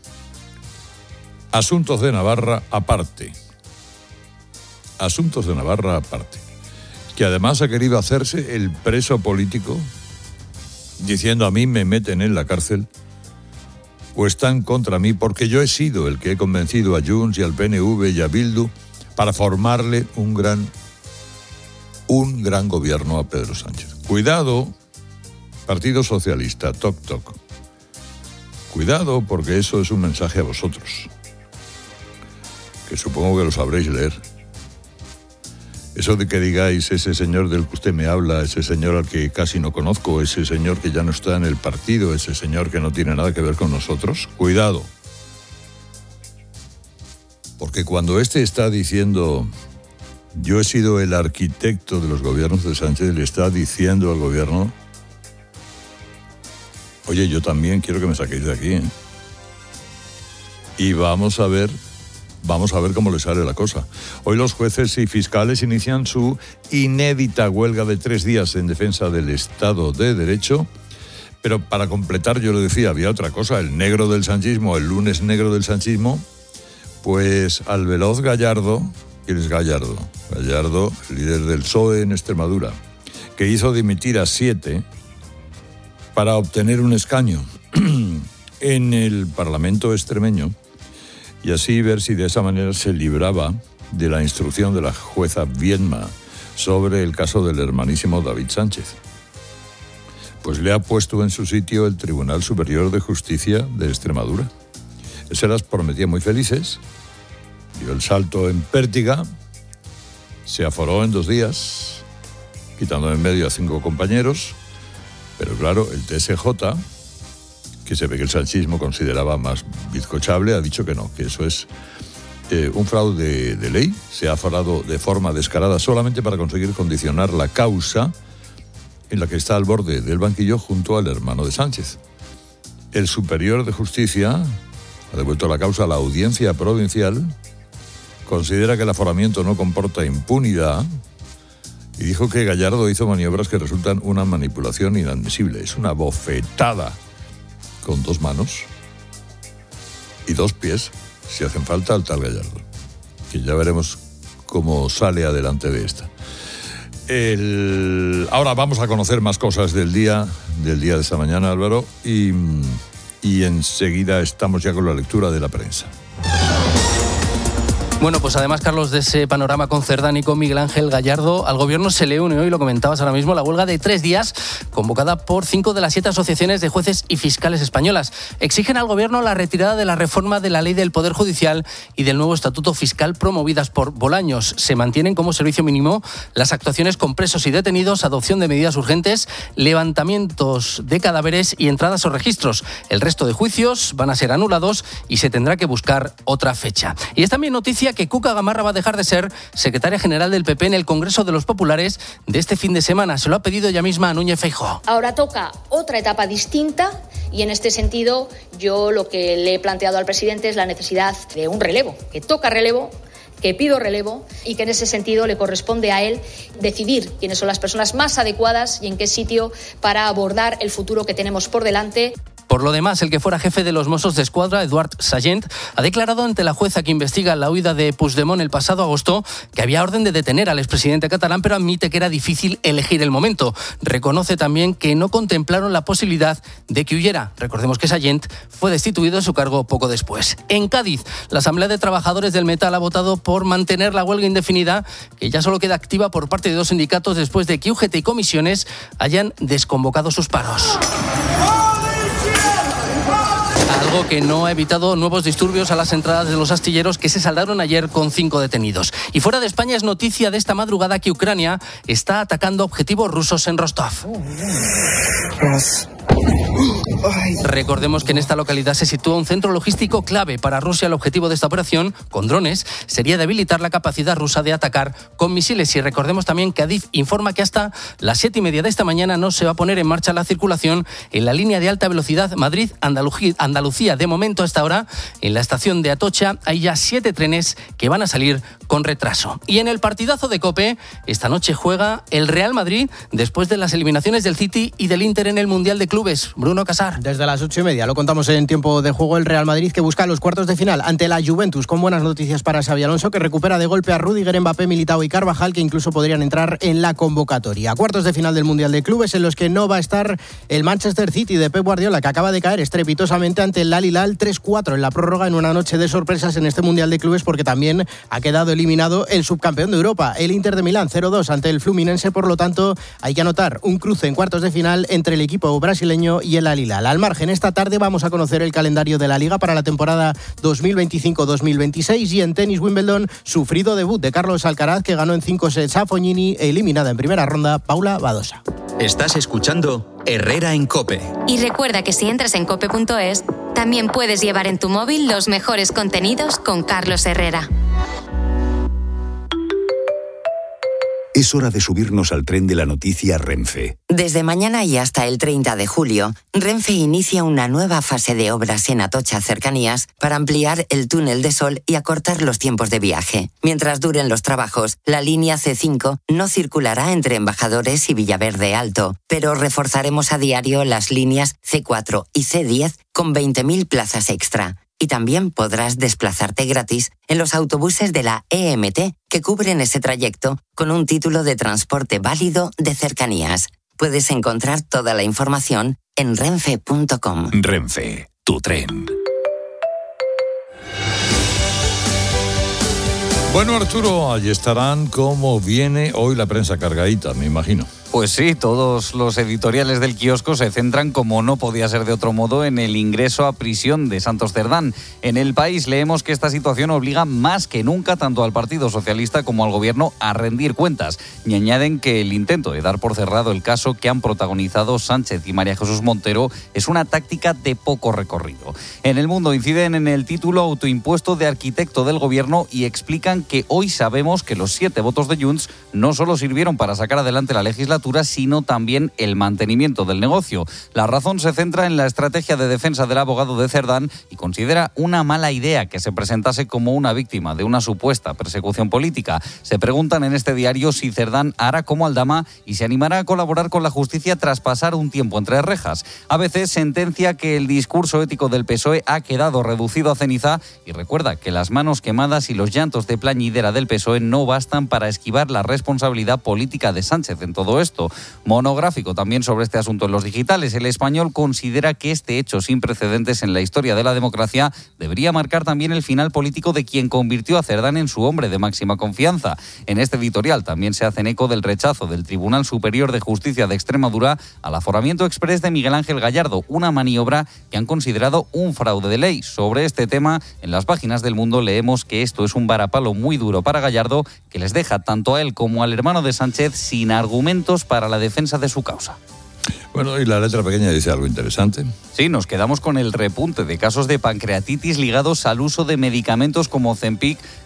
Asuntos de Navarra aparte. Asuntos de Navarra aparte. Que además ha querido hacerse el preso político, diciendo a mí me meten en la cárcel o están contra mí porque yo he sido el que he convencido a Junts y al P N V y a Bildu para formarle un gran, un gran gobierno a Pedro Sánchez. Cuidado, Partido Socialista, toc toc. Cuidado, porque eso es un mensaje a vosotros, que supongo que lo sabréis leer. Eso de que digáis, ese señor del que usted me habla, ese señor al que casi no conozco, ese señor que ya no está en el partido, ese señor que no tiene nada que ver con nosotros, cuidado. Porque cuando este está diciendo, yo he sido el arquitecto de los gobiernos de Sánchez, le está diciendo al gobierno, oye, yo también quiero que me saquéis de aquí, ¿eh? Y vamos a ver... Vamos a ver cómo le sale la cosa. Hoy los jueces y fiscales inician su inédita huelga de tres días en defensa del Estado de Derecho. Pero para completar, yo le decía, había otra cosa, el negro del sanchismo, el lunes negro del sanchismo, pues al veloz Gallardo, ¿quién es Gallardo? Gallardo, líder del P S O E en Extremadura, que hizo dimitir a siete para obtener un escaño en el Parlamento extremeño, y así ver si de esa manera se libraba de la instrucción de la jueza Viedma sobre el caso del hermanísimo David Sánchez. Pues le ha puesto en su sitio el Tribunal Superior de Justicia de Extremadura. Se las prometía muy felices, dio el salto en pértiga, se aforó en dos días, quitando en medio a cinco compañeros, pero claro, el T S J, que se ve que el sanchismo consideraba más bizcochable, ha dicho que no, que eso es eh, un fraude de ley. Se ha aforado de forma descarada solamente para conseguir condicionar la causa en la que está al borde del banquillo junto al hermano de Sánchez. El Superior de Justicia ha devuelto la causa a la Audiencia Provincial, considera que el aforamiento no comporta impunidad y dijo que Gallardo hizo maniobras que resultan una manipulación inadmisible. Es una bofetada con dos manos y dos pies, si hacen falta, al tal Gallardo, que ya veremos cómo sale adelante de esta. El... Ahora vamos a conocer más cosas del día, del día de esta mañana, Álvaro, y, y enseguida estamos ya con la lectura de la prensa. Bueno, pues además, Carlos, de ese panorama con Cerdán y con Miguel Ángel Gallardo, al gobierno se le une hoy, lo comentabas ahora mismo, la huelga de tres días convocada por cinco de las siete asociaciones de jueces y fiscales españolas. Exigen al gobierno la retirada de la reforma de la ley del Poder Judicial y del nuevo estatuto fiscal promovidas por Bolaños. Se mantienen como servicio mínimo las actuaciones con presos y detenidos, adopción de medidas urgentes, levantamientos de cadáveres y entradas o registros. El resto de juicios van a ser anulados y se tendrá que buscar otra fecha. Y es también noticia noticia que Cuca Gamarra va a dejar de ser secretaria general del P P en el Congreso de los Populares de este fin de semana. Se lo ha pedido ella misma a Núñez Feijóo. Ahora toca otra etapa distinta y en este sentido yo lo que le he planteado al presidente es la necesidad de un relevo, que toca relevo, que pido relevo y que en ese sentido le corresponde a él decidir quiénes son las personas más adecuadas y en qué sitio para abordar el futuro que tenemos por delante. Por lo demás, el que fuera jefe de los Mossos de Escuadra, Eduard Sallent, ha declarado ante la jueza que investiga la huida de Puigdemont el pasado agosto que había orden de detener al expresidente catalán, pero admite que era difícil elegir el momento. Reconoce también que no contemplaron la posibilidad de que huyera. Recordemos que Sallent fue destituido de su cargo poco después. En Cádiz, la Asamblea de Trabajadores del Metal ha votado por mantener la huelga indefinida, que ya solo queda activa por parte de dos sindicatos después de que U G T y comisiones hayan desconvocado sus paros. Algo que no ha evitado nuevos disturbios a las entradas de los astilleros que se saldaron ayer con cinco detenidos. Y fuera de España es noticia de esta madrugada que Ucrania está atacando objetivos rusos en Rostov. Recordemos que en esta localidad se sitúa un centro logístico clave para Rusia. El objetivo de esta operación, con drones, sería debilitar la capacidad rusa de atacar con misiles. Y recordemos también que Adif informa que hasta las siete y media de esta mañana no se va a poner en marcha la circulación en la línea de alta velocidad Madrid-Andalucía. De momento, hasta ahora, en la estación de Atocha hay ya siete trenes que van a salir con retraso. Y en el partidazo de COPE, esta noche juega el Real Madrid después de las eliminaciones del City y del Inter en el Mundial de Clubes. Bruno Casar. Desde las ocho y media, lo contamos en tiempo de juego, el Real Madrid que busca los cuartos de final ante la Juventus, con buenas noticias para Xabi Alonso, que recupera de golpe a Rudiger, Mbappé, Militao y Carvajal, que incluso podrían entrar en la convocatoria. Cuartos de final del Mundial de Clubes en los que no va a estar el Manchester City de Pep Guardiola, que acaba de caer estrepitosamente ante el Al Hilal tres cuatro en la prórroga, en una noche de sorpresas en este Mundial de Clubes, porque también ha quedado eliminado el subcampeón de Europa, el Inter de Milán, cero dos ante el Fluminense. Por lo tanto, hay que anotar un cruce en cuartos de final entre el equipo brasileño y el Al Hilal. Al margen, esta tarde vamos a conocer el calendario de la Liga para la temporada dos mil veinticinco dos mil veintiséis y en tenis Wimbledon, sufrido debut de Carlos Alcaraz, que ganó en cinco sets a Fognini, eliminada en primera ronda Paula Badosa. Estás escuchando Herrera en COPE. Y recuerda que si entras en cope punto es, también puedes llevar en tu móvil los mejores contenidos con Carlos Herrera. Es hora de subirnos al tren de la noticia Renfe. Desde mañana y hasta el treinta de julio, Renfe inicia una nueva fase de obras en Atocha Cercanías para ampliar el túnel de Sol y acortar los tiempos de viaje. Mientras duren los trabajos, la línea ce cinco no circulará entre Embajadores y Villaverde Alto, pero reforzaremos a diario las líneas ce cuatro y ce diez con veinte mil plazas extra. Y también podrás desplazarte gratis en los autobuses de la E M T que cubren ese trayecto con un título de transporte válido de cercanías. Puedes encontrar toda la información en renfe punto com. Renfe, tu tren. Bueno, Arturo, allí estarán cómo viene hoy la prensa cargadita, me imagino. Pues sí, todos los editoriales del kiosco se centran, como no podía ser de otro modo, en el ingreso a prisión de Santos Cerdán. En El País leemos que esta situación obliga más que nunca tanto al Partido Socialista como al Gobierno a rendir cuentas. Y añaden que el intento de dar por cerrado el caso que han protagonizado Sánchez y María Jesús Montero es una táctica de poco recorrido. En El Mundo inciden en el título autoimpuesto de arquitecto del Gobierno y explican que hoy sabemos que los siete votos de Junts no solo sirvieron para sacar adelante la legislatura, sino también el mantenimiento del negocio. La razón se centra en la estrategia de defensa del abogado de Cerdán y considera una mala idea que se presentase como una víctima de una supuesta persecución política. Se preguntan en este diario si Cerdán hará como Aldama y se animará a colaborar con la justicia tras pasar un tiempo entre rejas. A veces sentencia que el discurso ético del P S O E ha quedado reducido a ceniza y recuerda que las manos quemadas y los llantos de plañidera del P S O E no bastan para esquivar la responsabilidad política de Sánchez en todo esto. Monográfico también sobre este asunto en Los Digitales. El Español considera que este hecho sin precedentes en la historia de la democracia debería marcar también el final político de quien convirtió a Cerdán en su hombre de máxima confianza. En este editorial también se hacen eco del rechazo del Tribunal Superior de Justicia de Extremadura al aforamiento exprés de Miguel Ángel Gallardo, una maniobra que han considerado un fraude de ley. Sobre este tema, en las páginas del Mundo leemos que esto es un varapalo muy duro para Gallardo, que les deja tanto a él como al hermano de Sánchez sin argumentos para la defensa de su causa. Bueno, y la letra pequeña dice algo interesante. Sí, nos quedamos con el repunte de casos de pancreatitis ligados al uso de medicamentos como Ozempic,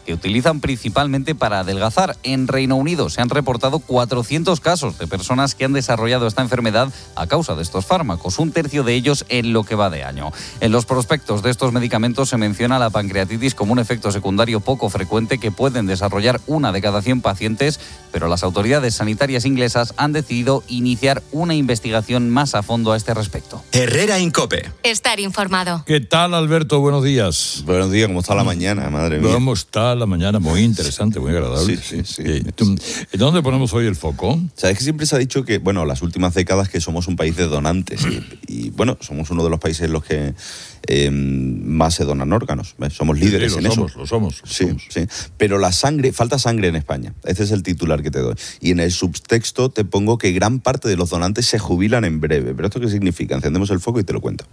que utilizan principalmente para adelgazar. En Reino Unido se han reportado cuatrocientos casos de personas que han desarrollado esta enfermedad a causa de estos fármacos, un tercio de ellos en lo que va de año. En los prospectos de estos medicamentos se menciona la pancreatitis como un efecto secundario poco frecuente que pueden desarrollar una de cada cien pacientes, pero las autoridades sanitarias inglesas han decidido iniciar una investigación más a fondo a este respecto. Herrera Incope. Estar informado. ¿Qué tal, Alberto? Buenos días. Buenos días, ¿cómo está la mañana, madre mía? ¿Cómo está la mañana? Muy interesante, muy agradable. Sí, sí, sí. Eh, ¿tú, ¿Dónde ponemos hoy el foco? Sabes que siempre se ha dicho que, bueno, las últimas décadas que somos un país de donantes y, y bueno, somos uno de los países en los que eh, más se donan órganos. ¿Ves? Somos líderes sí, en lo eso. Somos, lo somos. Sí, somos. sí. Pero la sangre, falta sangre en España. Este es el titular que te doy. Y en el subtexto te pongo que gran parte de los donantes se jubilan en breve. ¿Pero esto qué significa? Encendemos el foco y te lo cuento.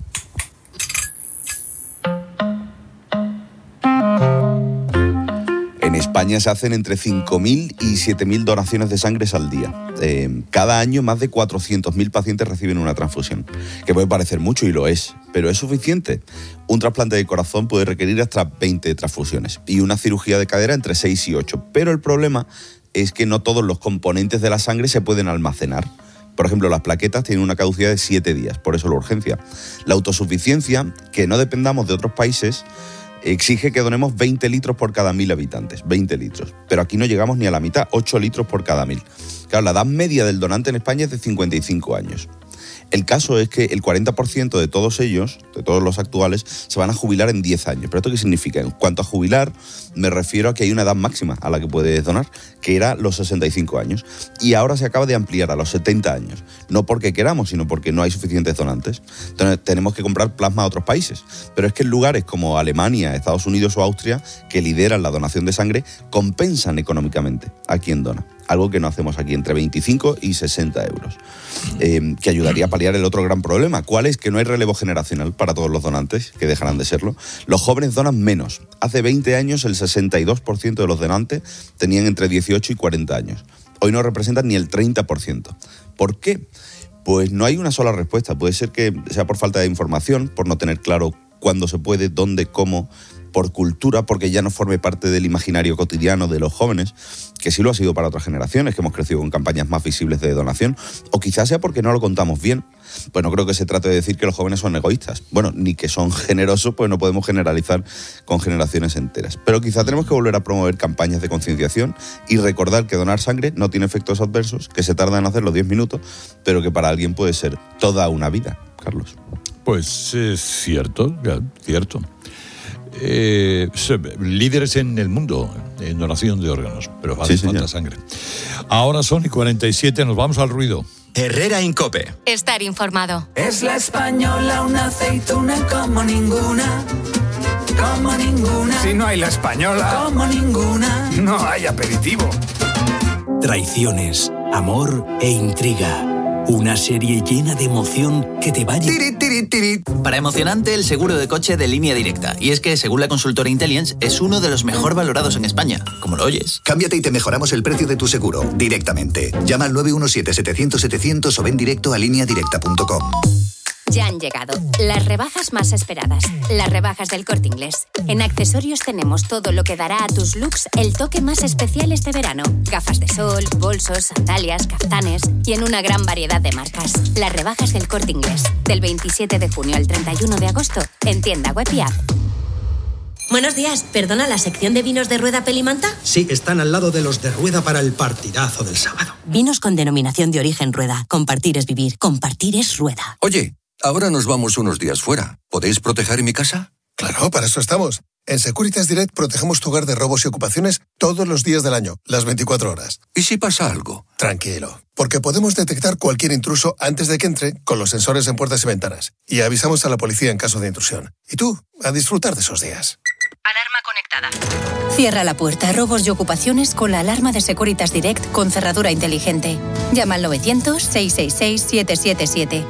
En España se hacen entre cinco mil y siete mil donaciones de sangre al día. Eh, cada año más de cuatrocientos mil pacientes reciben una transfusión, que puede parecer mucho y lo es, pero ¿es suficiente? Un trasplante de corazón puede requerir hasta veinte transfusiones y una cirugía de cadera entre seis y ocho, pero el problema es que no todos los componentes de la sangre se pueden almacenar. Por ejemplo, las plaquetas tienen una caducidad de siete días, por eso la urgencia. La autosuficiencia, que no dependamos de otros países, exige que donemos veinte litros por cada mil habitantes, veinte litros. Pero aquí no llegamos ni a la mitad, ocho litros por cada mil. Claro, la edad media del donante en España es de cincuenta y cinco años. El caso es que el cuarenta por ciento de todos ellos, de todos los actuales, se van a jubilar en diez años. ¿Pero esto qué significa? En cuanto a jubilar, me refiero a que hay una edad máxima a la que puedes donar, que era los sesenta y cinco años. Y ahora se acaba de ampliar a los setenta años. No porque queramos, sino porque no hay suficientes donantes. Entonces tenemos que comprar plasma a otros países. Pero es que en lugares como Alemania, Estados Unidos o Austria, que lideran la donación de sangre, compensan económicamente a quien dona. Algo que no hacemos aquí, entre veinticinco y sesenta euros, eh, que ayudaría a paliar el otro gran problema. ¿Cuál es? Que no hay relevo generacional para todos los donantes, que dejarán de serlo. Los jóvenes donan menos. Hace veinte años el sesenta y dos por ciento de los donantes tenían entre dieciocho y cuarenta años. Hoy no representan ni el treinta por ciento. ¿Por qué? Pues no hay una sola respuesta. Puede ser que sea por falta de información, por no tener claro cuándo se puede, dónde, cómo, por cultura, porque ya no forme parte del imaginario cotidiano de los jóvenes, que sí lo ha sido para otras generaciones, que hemos crecido con campañas más visibles de donación, o quizás sea porque no lo contamos bien. Pues no creo que se trate de decir que los jóvenes son egoístas, bueno, ni que son generosos, pues no podemos generalizar con generaciones enteras. Pero quizá tenemos que volver a promover campañas de concienciación y recordar que donar sangre no tiene efectos adversos, que se tarda en hacerlo diez minutos, pero que para alguien puede ser toda una vida, Carlos. Pues es cierto, cierto. Eh, líderes en el mundo en donación de órganos, pero hace sí, falta sangre. Ahora son y cuarenta y siete, nos vamos al ruido. Herrera Incope. Estar informado. Es la española, una aceituna como ninguna, como ninguna. Si no hay la española, como ninguna, no hay aperitivo. Traiciones, amor e intriga. Una serie llena de emoción que te va a... Tiri, tiri, tiri. Para emocionante, el seguro de coche de Línea Directa. Y es que, según la consultora Intellience, es uno de los mejor valorados en España. Como lo oyes. Cámbiate y te mejoramos el precio de tu seguro, directamente. Llama al nueve uno siete, setecientos, setecientos o ven directo a línea directa punto com. Ya han llegado las rebajas más esperadas, las rebajas del Corte Inglés. En accesorios tenemos todo lo que dará a tus looks el toque más especial este verano. Gafas de sol, bolsos, sandalias, caftanes y en una gran variedad de marcas. Las rebajas del Corte Inglés, del veintisiete de junio al treinta y uno de agosto, en tienda web y app. Buenos días, ¿perdona la sección de vinos de Rueda Pelimanta? Sí, están al lado de los de Rueda para el partidazo del sábado. Vinos con denominación de origen Rueda. Compartir es vivir, compartir es Rueda. Oye, ahora nos vamos unos días fuera. ¿Podéis proteger mi casa? Claro, para eso estamos. En Securitas Direct protegemos tu hogar de robos y ocupaciones todos los días del año, las veinticuatro horas. ¿Y si pasa algo? Tranquilo, porque podemos detectar cualquier intruso antes de que entre con los sensores en puertas y ventanas. Y avisamos a la policía en caso de intrusión. Y tú, a disfrutar de esos días. Alarma conectada. Cierra la puerta a robos y ocupaciones con la alarma de Securitas Direct con cerradura inteligente. Llama al novecientos, seiscientos sesenta y seis, setecientos setenta y siete.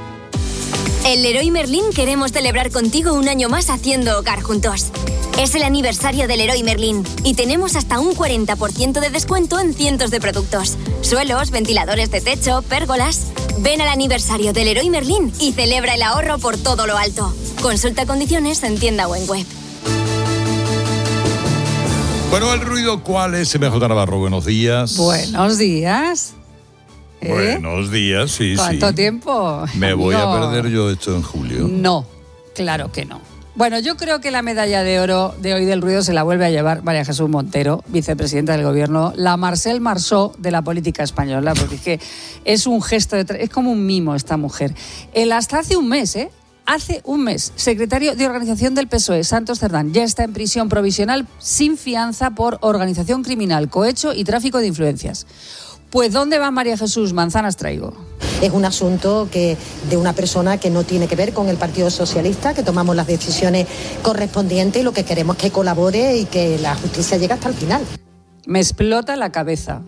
En Leroy Merlin queremos celebrar contigo un año más haciendo hogar juntos. Es el aniversario de Leroy Merlin y tenemos hasta un cuarenta por ciento de descuento en cientos de productos. Suelos, ventiladores de techo, pérgolas. Ven al aniversario de Leroy Merlin y celebra el ahorro por todo lo alto. Consulta condiciones en tienda o en web. Bueno, el ruido, ¿cuál es? M J Navarro, buenos días. Buenos días. ¿Eh? Buenos días, sí, ¿Cuánto sí. tiempo? ¿Me voy No. a perder yo esto en julio? No, claro que no. Bueno, yo creo que la medalla de oro de hoy del ruido se la vuelve a llevar María Jesús Montero, vicepresidenta del Gobierno, la Marcel Marceau de la política española, porque es que es un gesto, de tra- es como un mimo esta mujer. El hasta hace un mes, ¿eh? Hace un mes, secretario de Organización del P S O E, Santos Cerdán, ya está en prisión provisional sin fianza por organización criminal, cohecho y tráfico de influencias. Pues ¿dónde va María Jesús? Manzanas traigo. Es un asunto que de una persona que no tiene que ver con el Partido Socialista, que tomamos las decisiones correspondientes y lo que queremos es que colabore y que la justicia llegue hasta el final. Me explota la cabeza.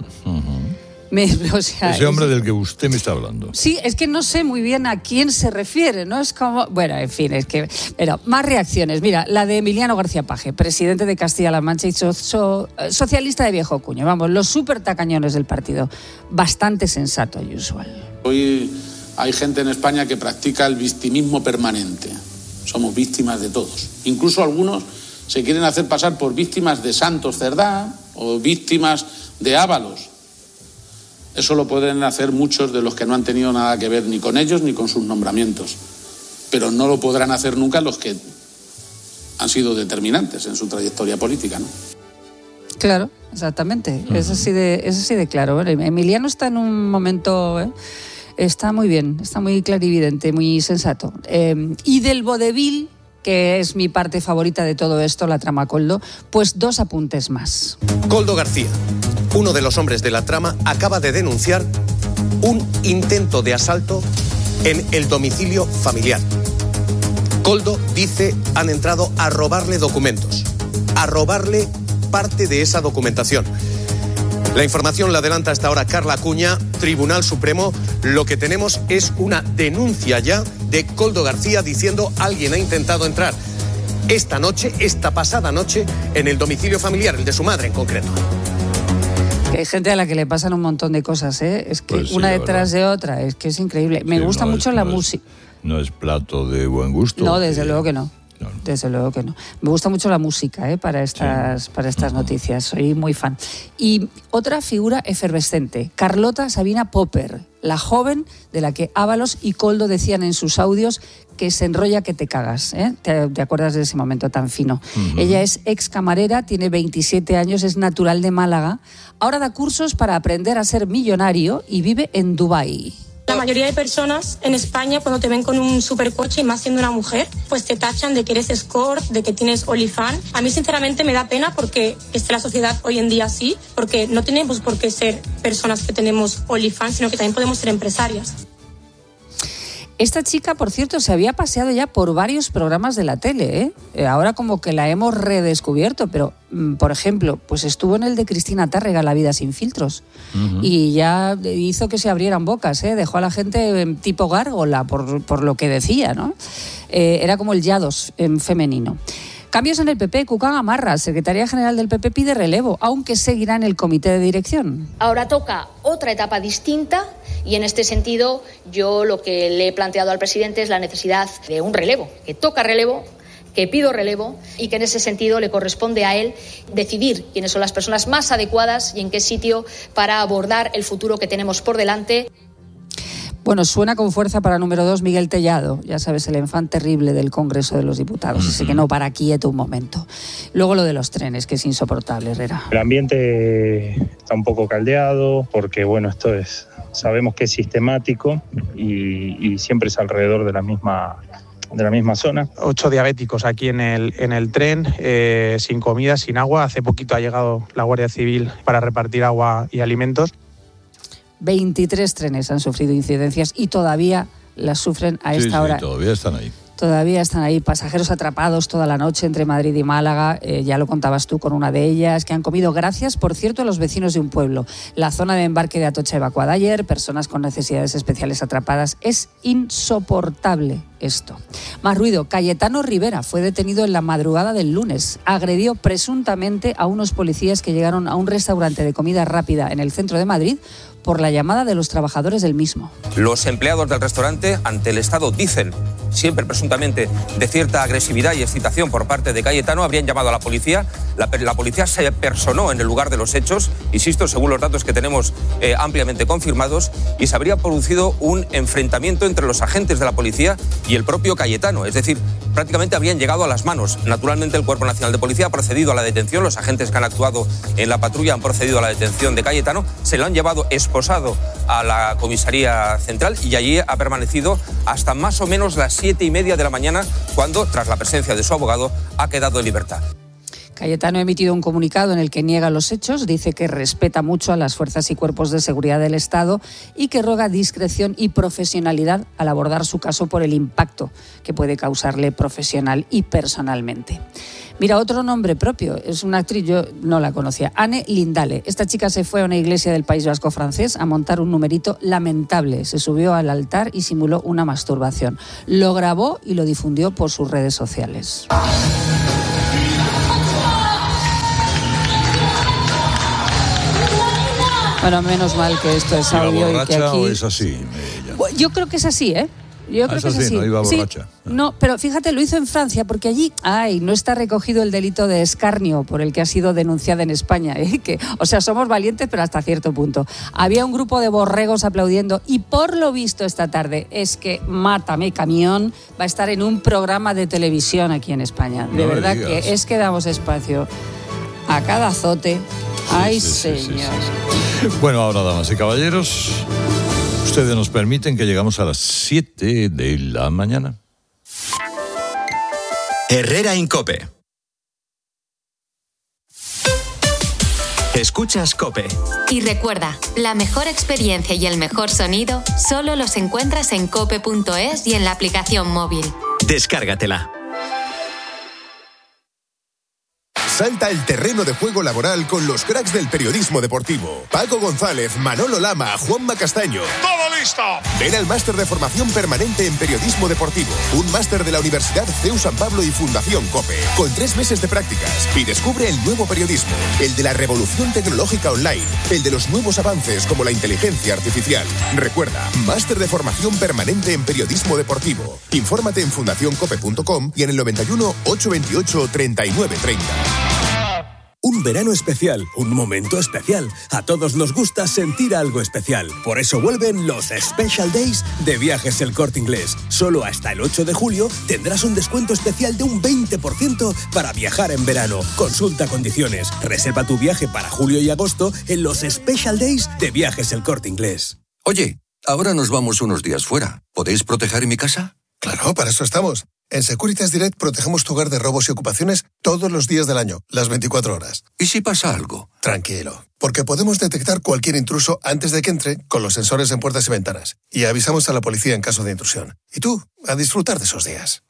Me, o sea, Ese hombre es- del que usted me está hablando. Sí, es que no sé muy bien a quién se refiere, ¿no? Es como... Bueno, en fin, es que... Pero más reacciones. Mira, la de Emiliano García Paje, presidente de Castilla-La Mancha y so- so- socialista de viejo cuño. Vamos, los súper tacañones del partido. Bastante sensato y usual. Hoy hay gente en España que practica el victimismo permanente. Somos víctimas de todos. Incluso algunos se quieren hacer pasar por víctimas de Santos Cerdán o víctimas de Ábalos. Eso lo pueden hacer muchos de los que no han tenido nada que ver ni con ellos ni con sus nombramientos. Pero no lo podrán hacer nunca los que han sido determinantes en su trayectoria política, ¿no? Claro, exactamente. Es así de, es así de claro. Bueno, Emiliano está en un momento... ¿eh? Está muy bien, está muy clarividente, muy sensato. Eh, y del vodevil, que es mi parte favorita de todo esto, la trama Coldo, pues dos apuntes más. Coldo García, uno de los hombres de la trama, acaba de denunciar un intento de asalto en el domicilio familiar. Coldo dice han entrado a robarle documentos, a robarle parte de esa documentación. La información la adelanta hasta ahora Carla Acuña, Tribunal Supremo. Lo que tenemos es una denuncia ya de Coldo García diciendo alguien ha intentado entrar esta noche, esta pasada noche, en el domicilio familiar, el de su madre en concreto. Que hay gente a la que le pasan un montón de cosas, ¿eh? Es que Pues sí, una la detrás de otra, es que es increíble. Me Sí, gusta no es- mucho la no es- música. No es plato de buen gusto. No, desde luego que no. Desde luego que no. Me gusta mucho la música, ¿eh? para estas, para estas noticias. Soy muy fan. Y otra figura efervescente, Carlota Sabina Popper, la joven de la que Ábalos y Coldo decían en sus audios que se enrolla que te cagas. ¿eh? ¿Te, te acuerdas de ese momento tan fino? Ujú. Ella es ex camarera, tiene veintisiete años, es natural de Málaga. Ahora da cursos para aprender a ser millonario y vive en Dubái. La mayoría de personas en España, cuando te ven con un supercoche y más siendo una mujer, pues te tachan de que eres escort, de que tienes OnlyFans. A mí sinceramente me da pena porque está la sociedad hoy en día así, porque no tenemos por qué ser personas que tenemos OnlyFans, sino que también podemos ser empresarias. Esta chica, por cierto, se había paseado ya por varios programas de la tele, ¿eh? Eh, ahora como que la hemos redescubierto, pero, mm, por ejemplo, pues estuvo en el de Cristina Tárrega, La vida sin filtros, Ujú. y ya hizo que se abrieran bocas, ¿eh? Dejó a la gente en tipo gárgola por, por lo que decía, ¿no? Eh, era como el Yados en femenino. Cambios en el P P. Cuca Gamarra, secretaria general del P P, pide relevo, aunque seguirá en el comité de dirección. Ahora toca otra etapa distinta y en este sentido yo lo que le he planteado al presidente es la necesidad de un relevo, que toca relevo, que pido relevo y que en ese sentido le corresponde a él decidir quiénes son las personas más adecuadas y en qué sitio para abordar el futuro que tenemos por delante. Bueno, suena con fuerza para número dos Miguel Tellado, ya sabes, el enfant terrible del Congreso de los Diputados, ese que no para quieto un momento. Luego lo de los trenes, que es insoportable, Herrera. El ambiente está un poco caldeado porque, bueno, esto es, sabemos que es sistemático y, y siempre es alrededor de la misma, de la misma zona. Ocho diabéticos aquí en el, en el tren, eh, sin comida, sin agua. Hace poquito ha llegado la Guardia Civil para repartir agua y alimentos. veintitrés trenes han sufrido incidencias y todavía las sufren a Sí, esta sí, hora. todavía están ahí. Todavía están ahí pasajeros atrapados toda la noche entre Madrid y Málaga, eh, ya lo contabas tú con una de ellas, que han comido gracias, por cierto, a los vecinos de un pueblo. La zona de embarque de Atocha evacuada ayer, personas con necesidades especiales atrapadas. Es insoportable esto. Más ruido. Cayetano Rivera fue detenido en la madrugada del lunes. Agredió presuntamente a unos policías que llegaron a un restaurante de comida rápida en el centro de Madrid por la llamada de los trabajadores del mismo. Los empleados del restaurante, ante el Estado, dicen siempre presuntamente de cierta agresividad y excitación por parte de Cayetano, habrían llamado a la policía. La, la policía se personó en el lugar de los hechos, insisto, según los datos que tenemos eh, ampliamente confirmados, y se habría producido un enfrentamiento entre los agentes de la policía y el propio Cayetano. Es decir, prácticamente habrían llegado a las manos. Naturalmente, el Cuerpo Nacional de Policía ha procedido a la detención. Los agentes que han actuado en la patrulla han procedido a la detención de Cayetano. Se lo han llevado esposado a la comisaría central y allí ha permanecido hasta más o menos las siete y media de la mañana, cuando, tras la presencia de su abogado, ha quedado en libertad. Cayetano ha emitido un comunicado en el que niega los hechos, dice que respeta mucho a las fuerzas y cuerpos de seguridad del Estado y que roga discreción y profesionalidad al abordar su caso por el impacto que puede causarle profesional y personalmente. Mira, otro nombre propio, es una actriz, yo no la conocía, Anne Lindale. Esta chica se fue a una iglesia del País Vasco francés a montar un numerito lamentable. Se subió al altar y simuló una masturbación. Lo grabó y lo difundió por sus redes sociales. Bueno, menos mal que esto es audio y que aquí... ¿O es así? Yo creo que es así, ¿eh? Yo creo ah, que es así, así. No iba borracha. Sí, no, pero fíjate, lo hizo en Francia, porque allí, ay, no está recogido el delito de escarnio por el que ha sido denunciada en España, ¿eh? Que, o sea, somos valientes, pero hasta cierto punto. Había un grupo de borregos aplaudiendo y por lo visto esta tarde es que Mátame Camión va a estar en un programa de televisión aquí en España. De no verdad que es que damos espacio a cada azote. Sí, ay, sí, señor. Sí, sí, sí. Bueno, ahora, damas y caballeros, ustedes nos permiten que llegamos a las siete de la mañana. Herrera Incope. Escuchas COPE. Y recuerda, la mejor experiencia y el mejor sonido solo los encuentras en cope punto es y en la aplicación móvil. Descárgatela. Salta al terreno de juego laboral con los cracks del periodismo deportivo. Paco González, Manolo Lama, Juanma Castaño. ¡Todo listo! Ven al máster de formación permanente en periodismo deportivo. Un máster de la Universidad C E U San Pablo y Fundación COPE. Con tres meses de prácticas. Y descubre el nuevo periodismo. El de la revolución tecnológica online. El de los nuevos avances como la inteligencia artificial. Recuerda, máster de formación permanente en periodismo deportivo. Infórmate en fundación cope punto com y en el noventa y uno, ochocientos veintiocho, treinta y nueve treinta. Un verano especial, un momento especial. A todos nos gusta sentir algo especial. Por eso vuelven los Special Days de Viajes El Corte Inglés. Solo hasta el ocho de julio tendrás un descuento especial de un veinte por ciento para viajar en verano. Consulta condiciones. Reserva tu viaje para julio y agosto en los Special Days de Viajes El Corte Inglés. Oye, ahora nos vamos unos días fuera. ¿Podéis proteger mi casa? Claro, para eso estamos. En Securitas Direct protegemos tu hogar de robos y ocupaciones todos los días del año, las veinticuatro horas. ¿Y si pasa algo? Tranquilo, porque podemos detectar cualquier intruso antes de que entre con los sensores en puertas y ventanas. Y avisamos a la policía en caso de intrusión. Y tú, a disfrutar de esos días.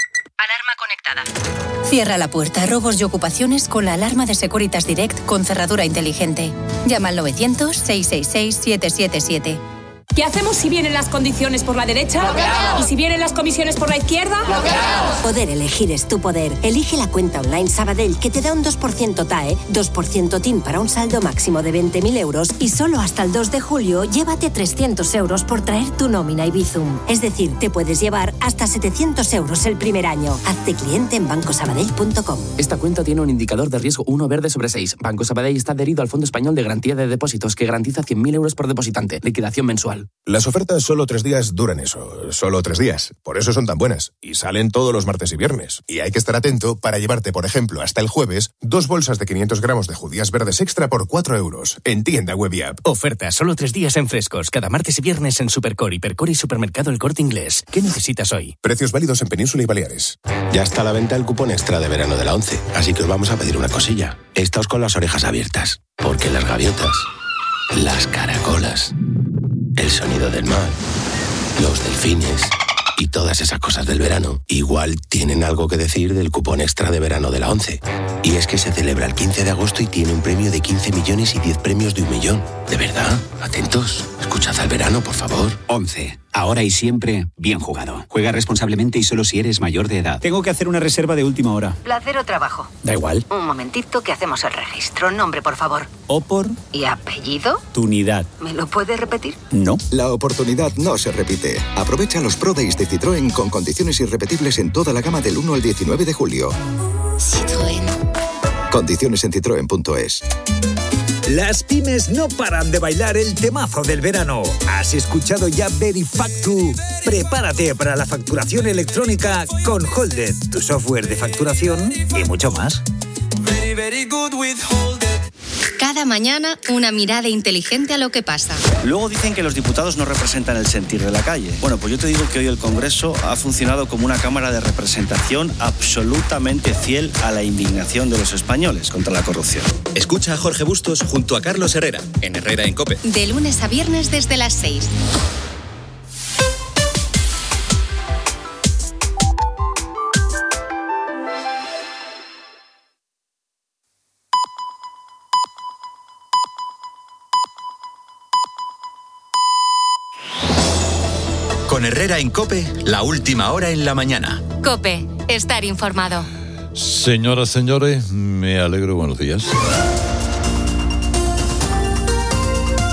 Alarma conectada. Cierra la puerta a robos y ocupaciones con la alarma de Securitas Direct con cerradura inteligente. Llama al novecientos, seiscientos sesenta y seis, siete siete siete. ¿Qué hacemos si vienen las condiciones por la derecha? ¡Bloqueados! ¿Y si vienen las comisiones por la izquierda? ¡Bloqueados! Poder elegir es tu poder. Elige la cuenta online Sabadell que te da un dos por ciento T A E, dos por ciento T I N para un saldo máximo de veinte mil euros y solo hasta el dos de julio llévate trescientos euros por traer tu nómina y Bizum. Es decir, te puedes llevar hasta setecientos euros el primer año. Hazte cliente en banco sabadell punto com. Esta cuenta tiene un indicador de riesgo uno verde sobre seis. Banco Sabadell está adherido al Fondo Español de Garantía de Depósitos que garantiza cien mil euros por depositante. Liquidación mensual. Las ofertas solo tres días duran eso, solo tres días. Por eso son tan buenas. Y salen todos los martes y viernes. Y hay que estar atento para llevarte, por ejemplo, hasta el jueves, dos bolsas de quinientos gramos de judías verdes extra por cuatro euros. En tienda web y app. Oferta solo tres días en frescos. Cada martes y viernes en Supercore, Hipercore y Supermercado El Corte Inglés. ¿Qué necesitas hoy? Precios válidos en Península y Baleares. Ya está a la venta el cupón extra de verano de la ONCE. Así que os vamos a pedir una cosilla. Estáos con las orejas abiertas. Porque las gaviotas, las caracolas, el sonido del mar, los delfines y todas esas cosas del verano igual tienen algo que decir del cupón extra de verano de la ONCE. Y es que se celebra el quince de agosto y tiene un premio de quince millones y diez premios de un millón. ¿De verdad? Atentos. Escuchad al verano, por favor. ONCE. Ahora y siempre, bien jugado. Juega responsablemente y solo si eres mayor de edad. Tengo que hacer una reserva de última hora. ¿Placer o trabajo? Da igual. Un momentito que hacemos el registro. Nombre, por favor. Opor. ¿Y apellido? Tunidad. ¿Me lo puedes repetir? No. La oportunidad no se repite. Aprovecha los Pro Days de Citroën con condiciones irrepetibles en toda la gama del uno al diecinueve de julio. Citroën. Condiciones en citroen punto es. Las pymes no paran de bailar el temazo del verano. ¿Has escuchado ya Verifactu? Prepárate para la facturación electrónica con Holded, tu software de facturación y mucho más. Very, very good with Holded. Cada mañana, una mirada inteligente a lo que pasa. Luego dicen que los diputados no representan el sentir de la calle. Bueno, pues yo te digo que hoy el Congreso ha funcionado como una cámara de representación absolutamente fiel a la indignación de los españoles contra la corrupción. Escucha a Jorge Bustos junto a Carlos Herrera, en Herrera en COPE. De lunes a viernes desde las seis. Con Herrera en COPE, la última hora en la mañana. COPE, estar informado. Señoras, señores, me alegro, buenos días.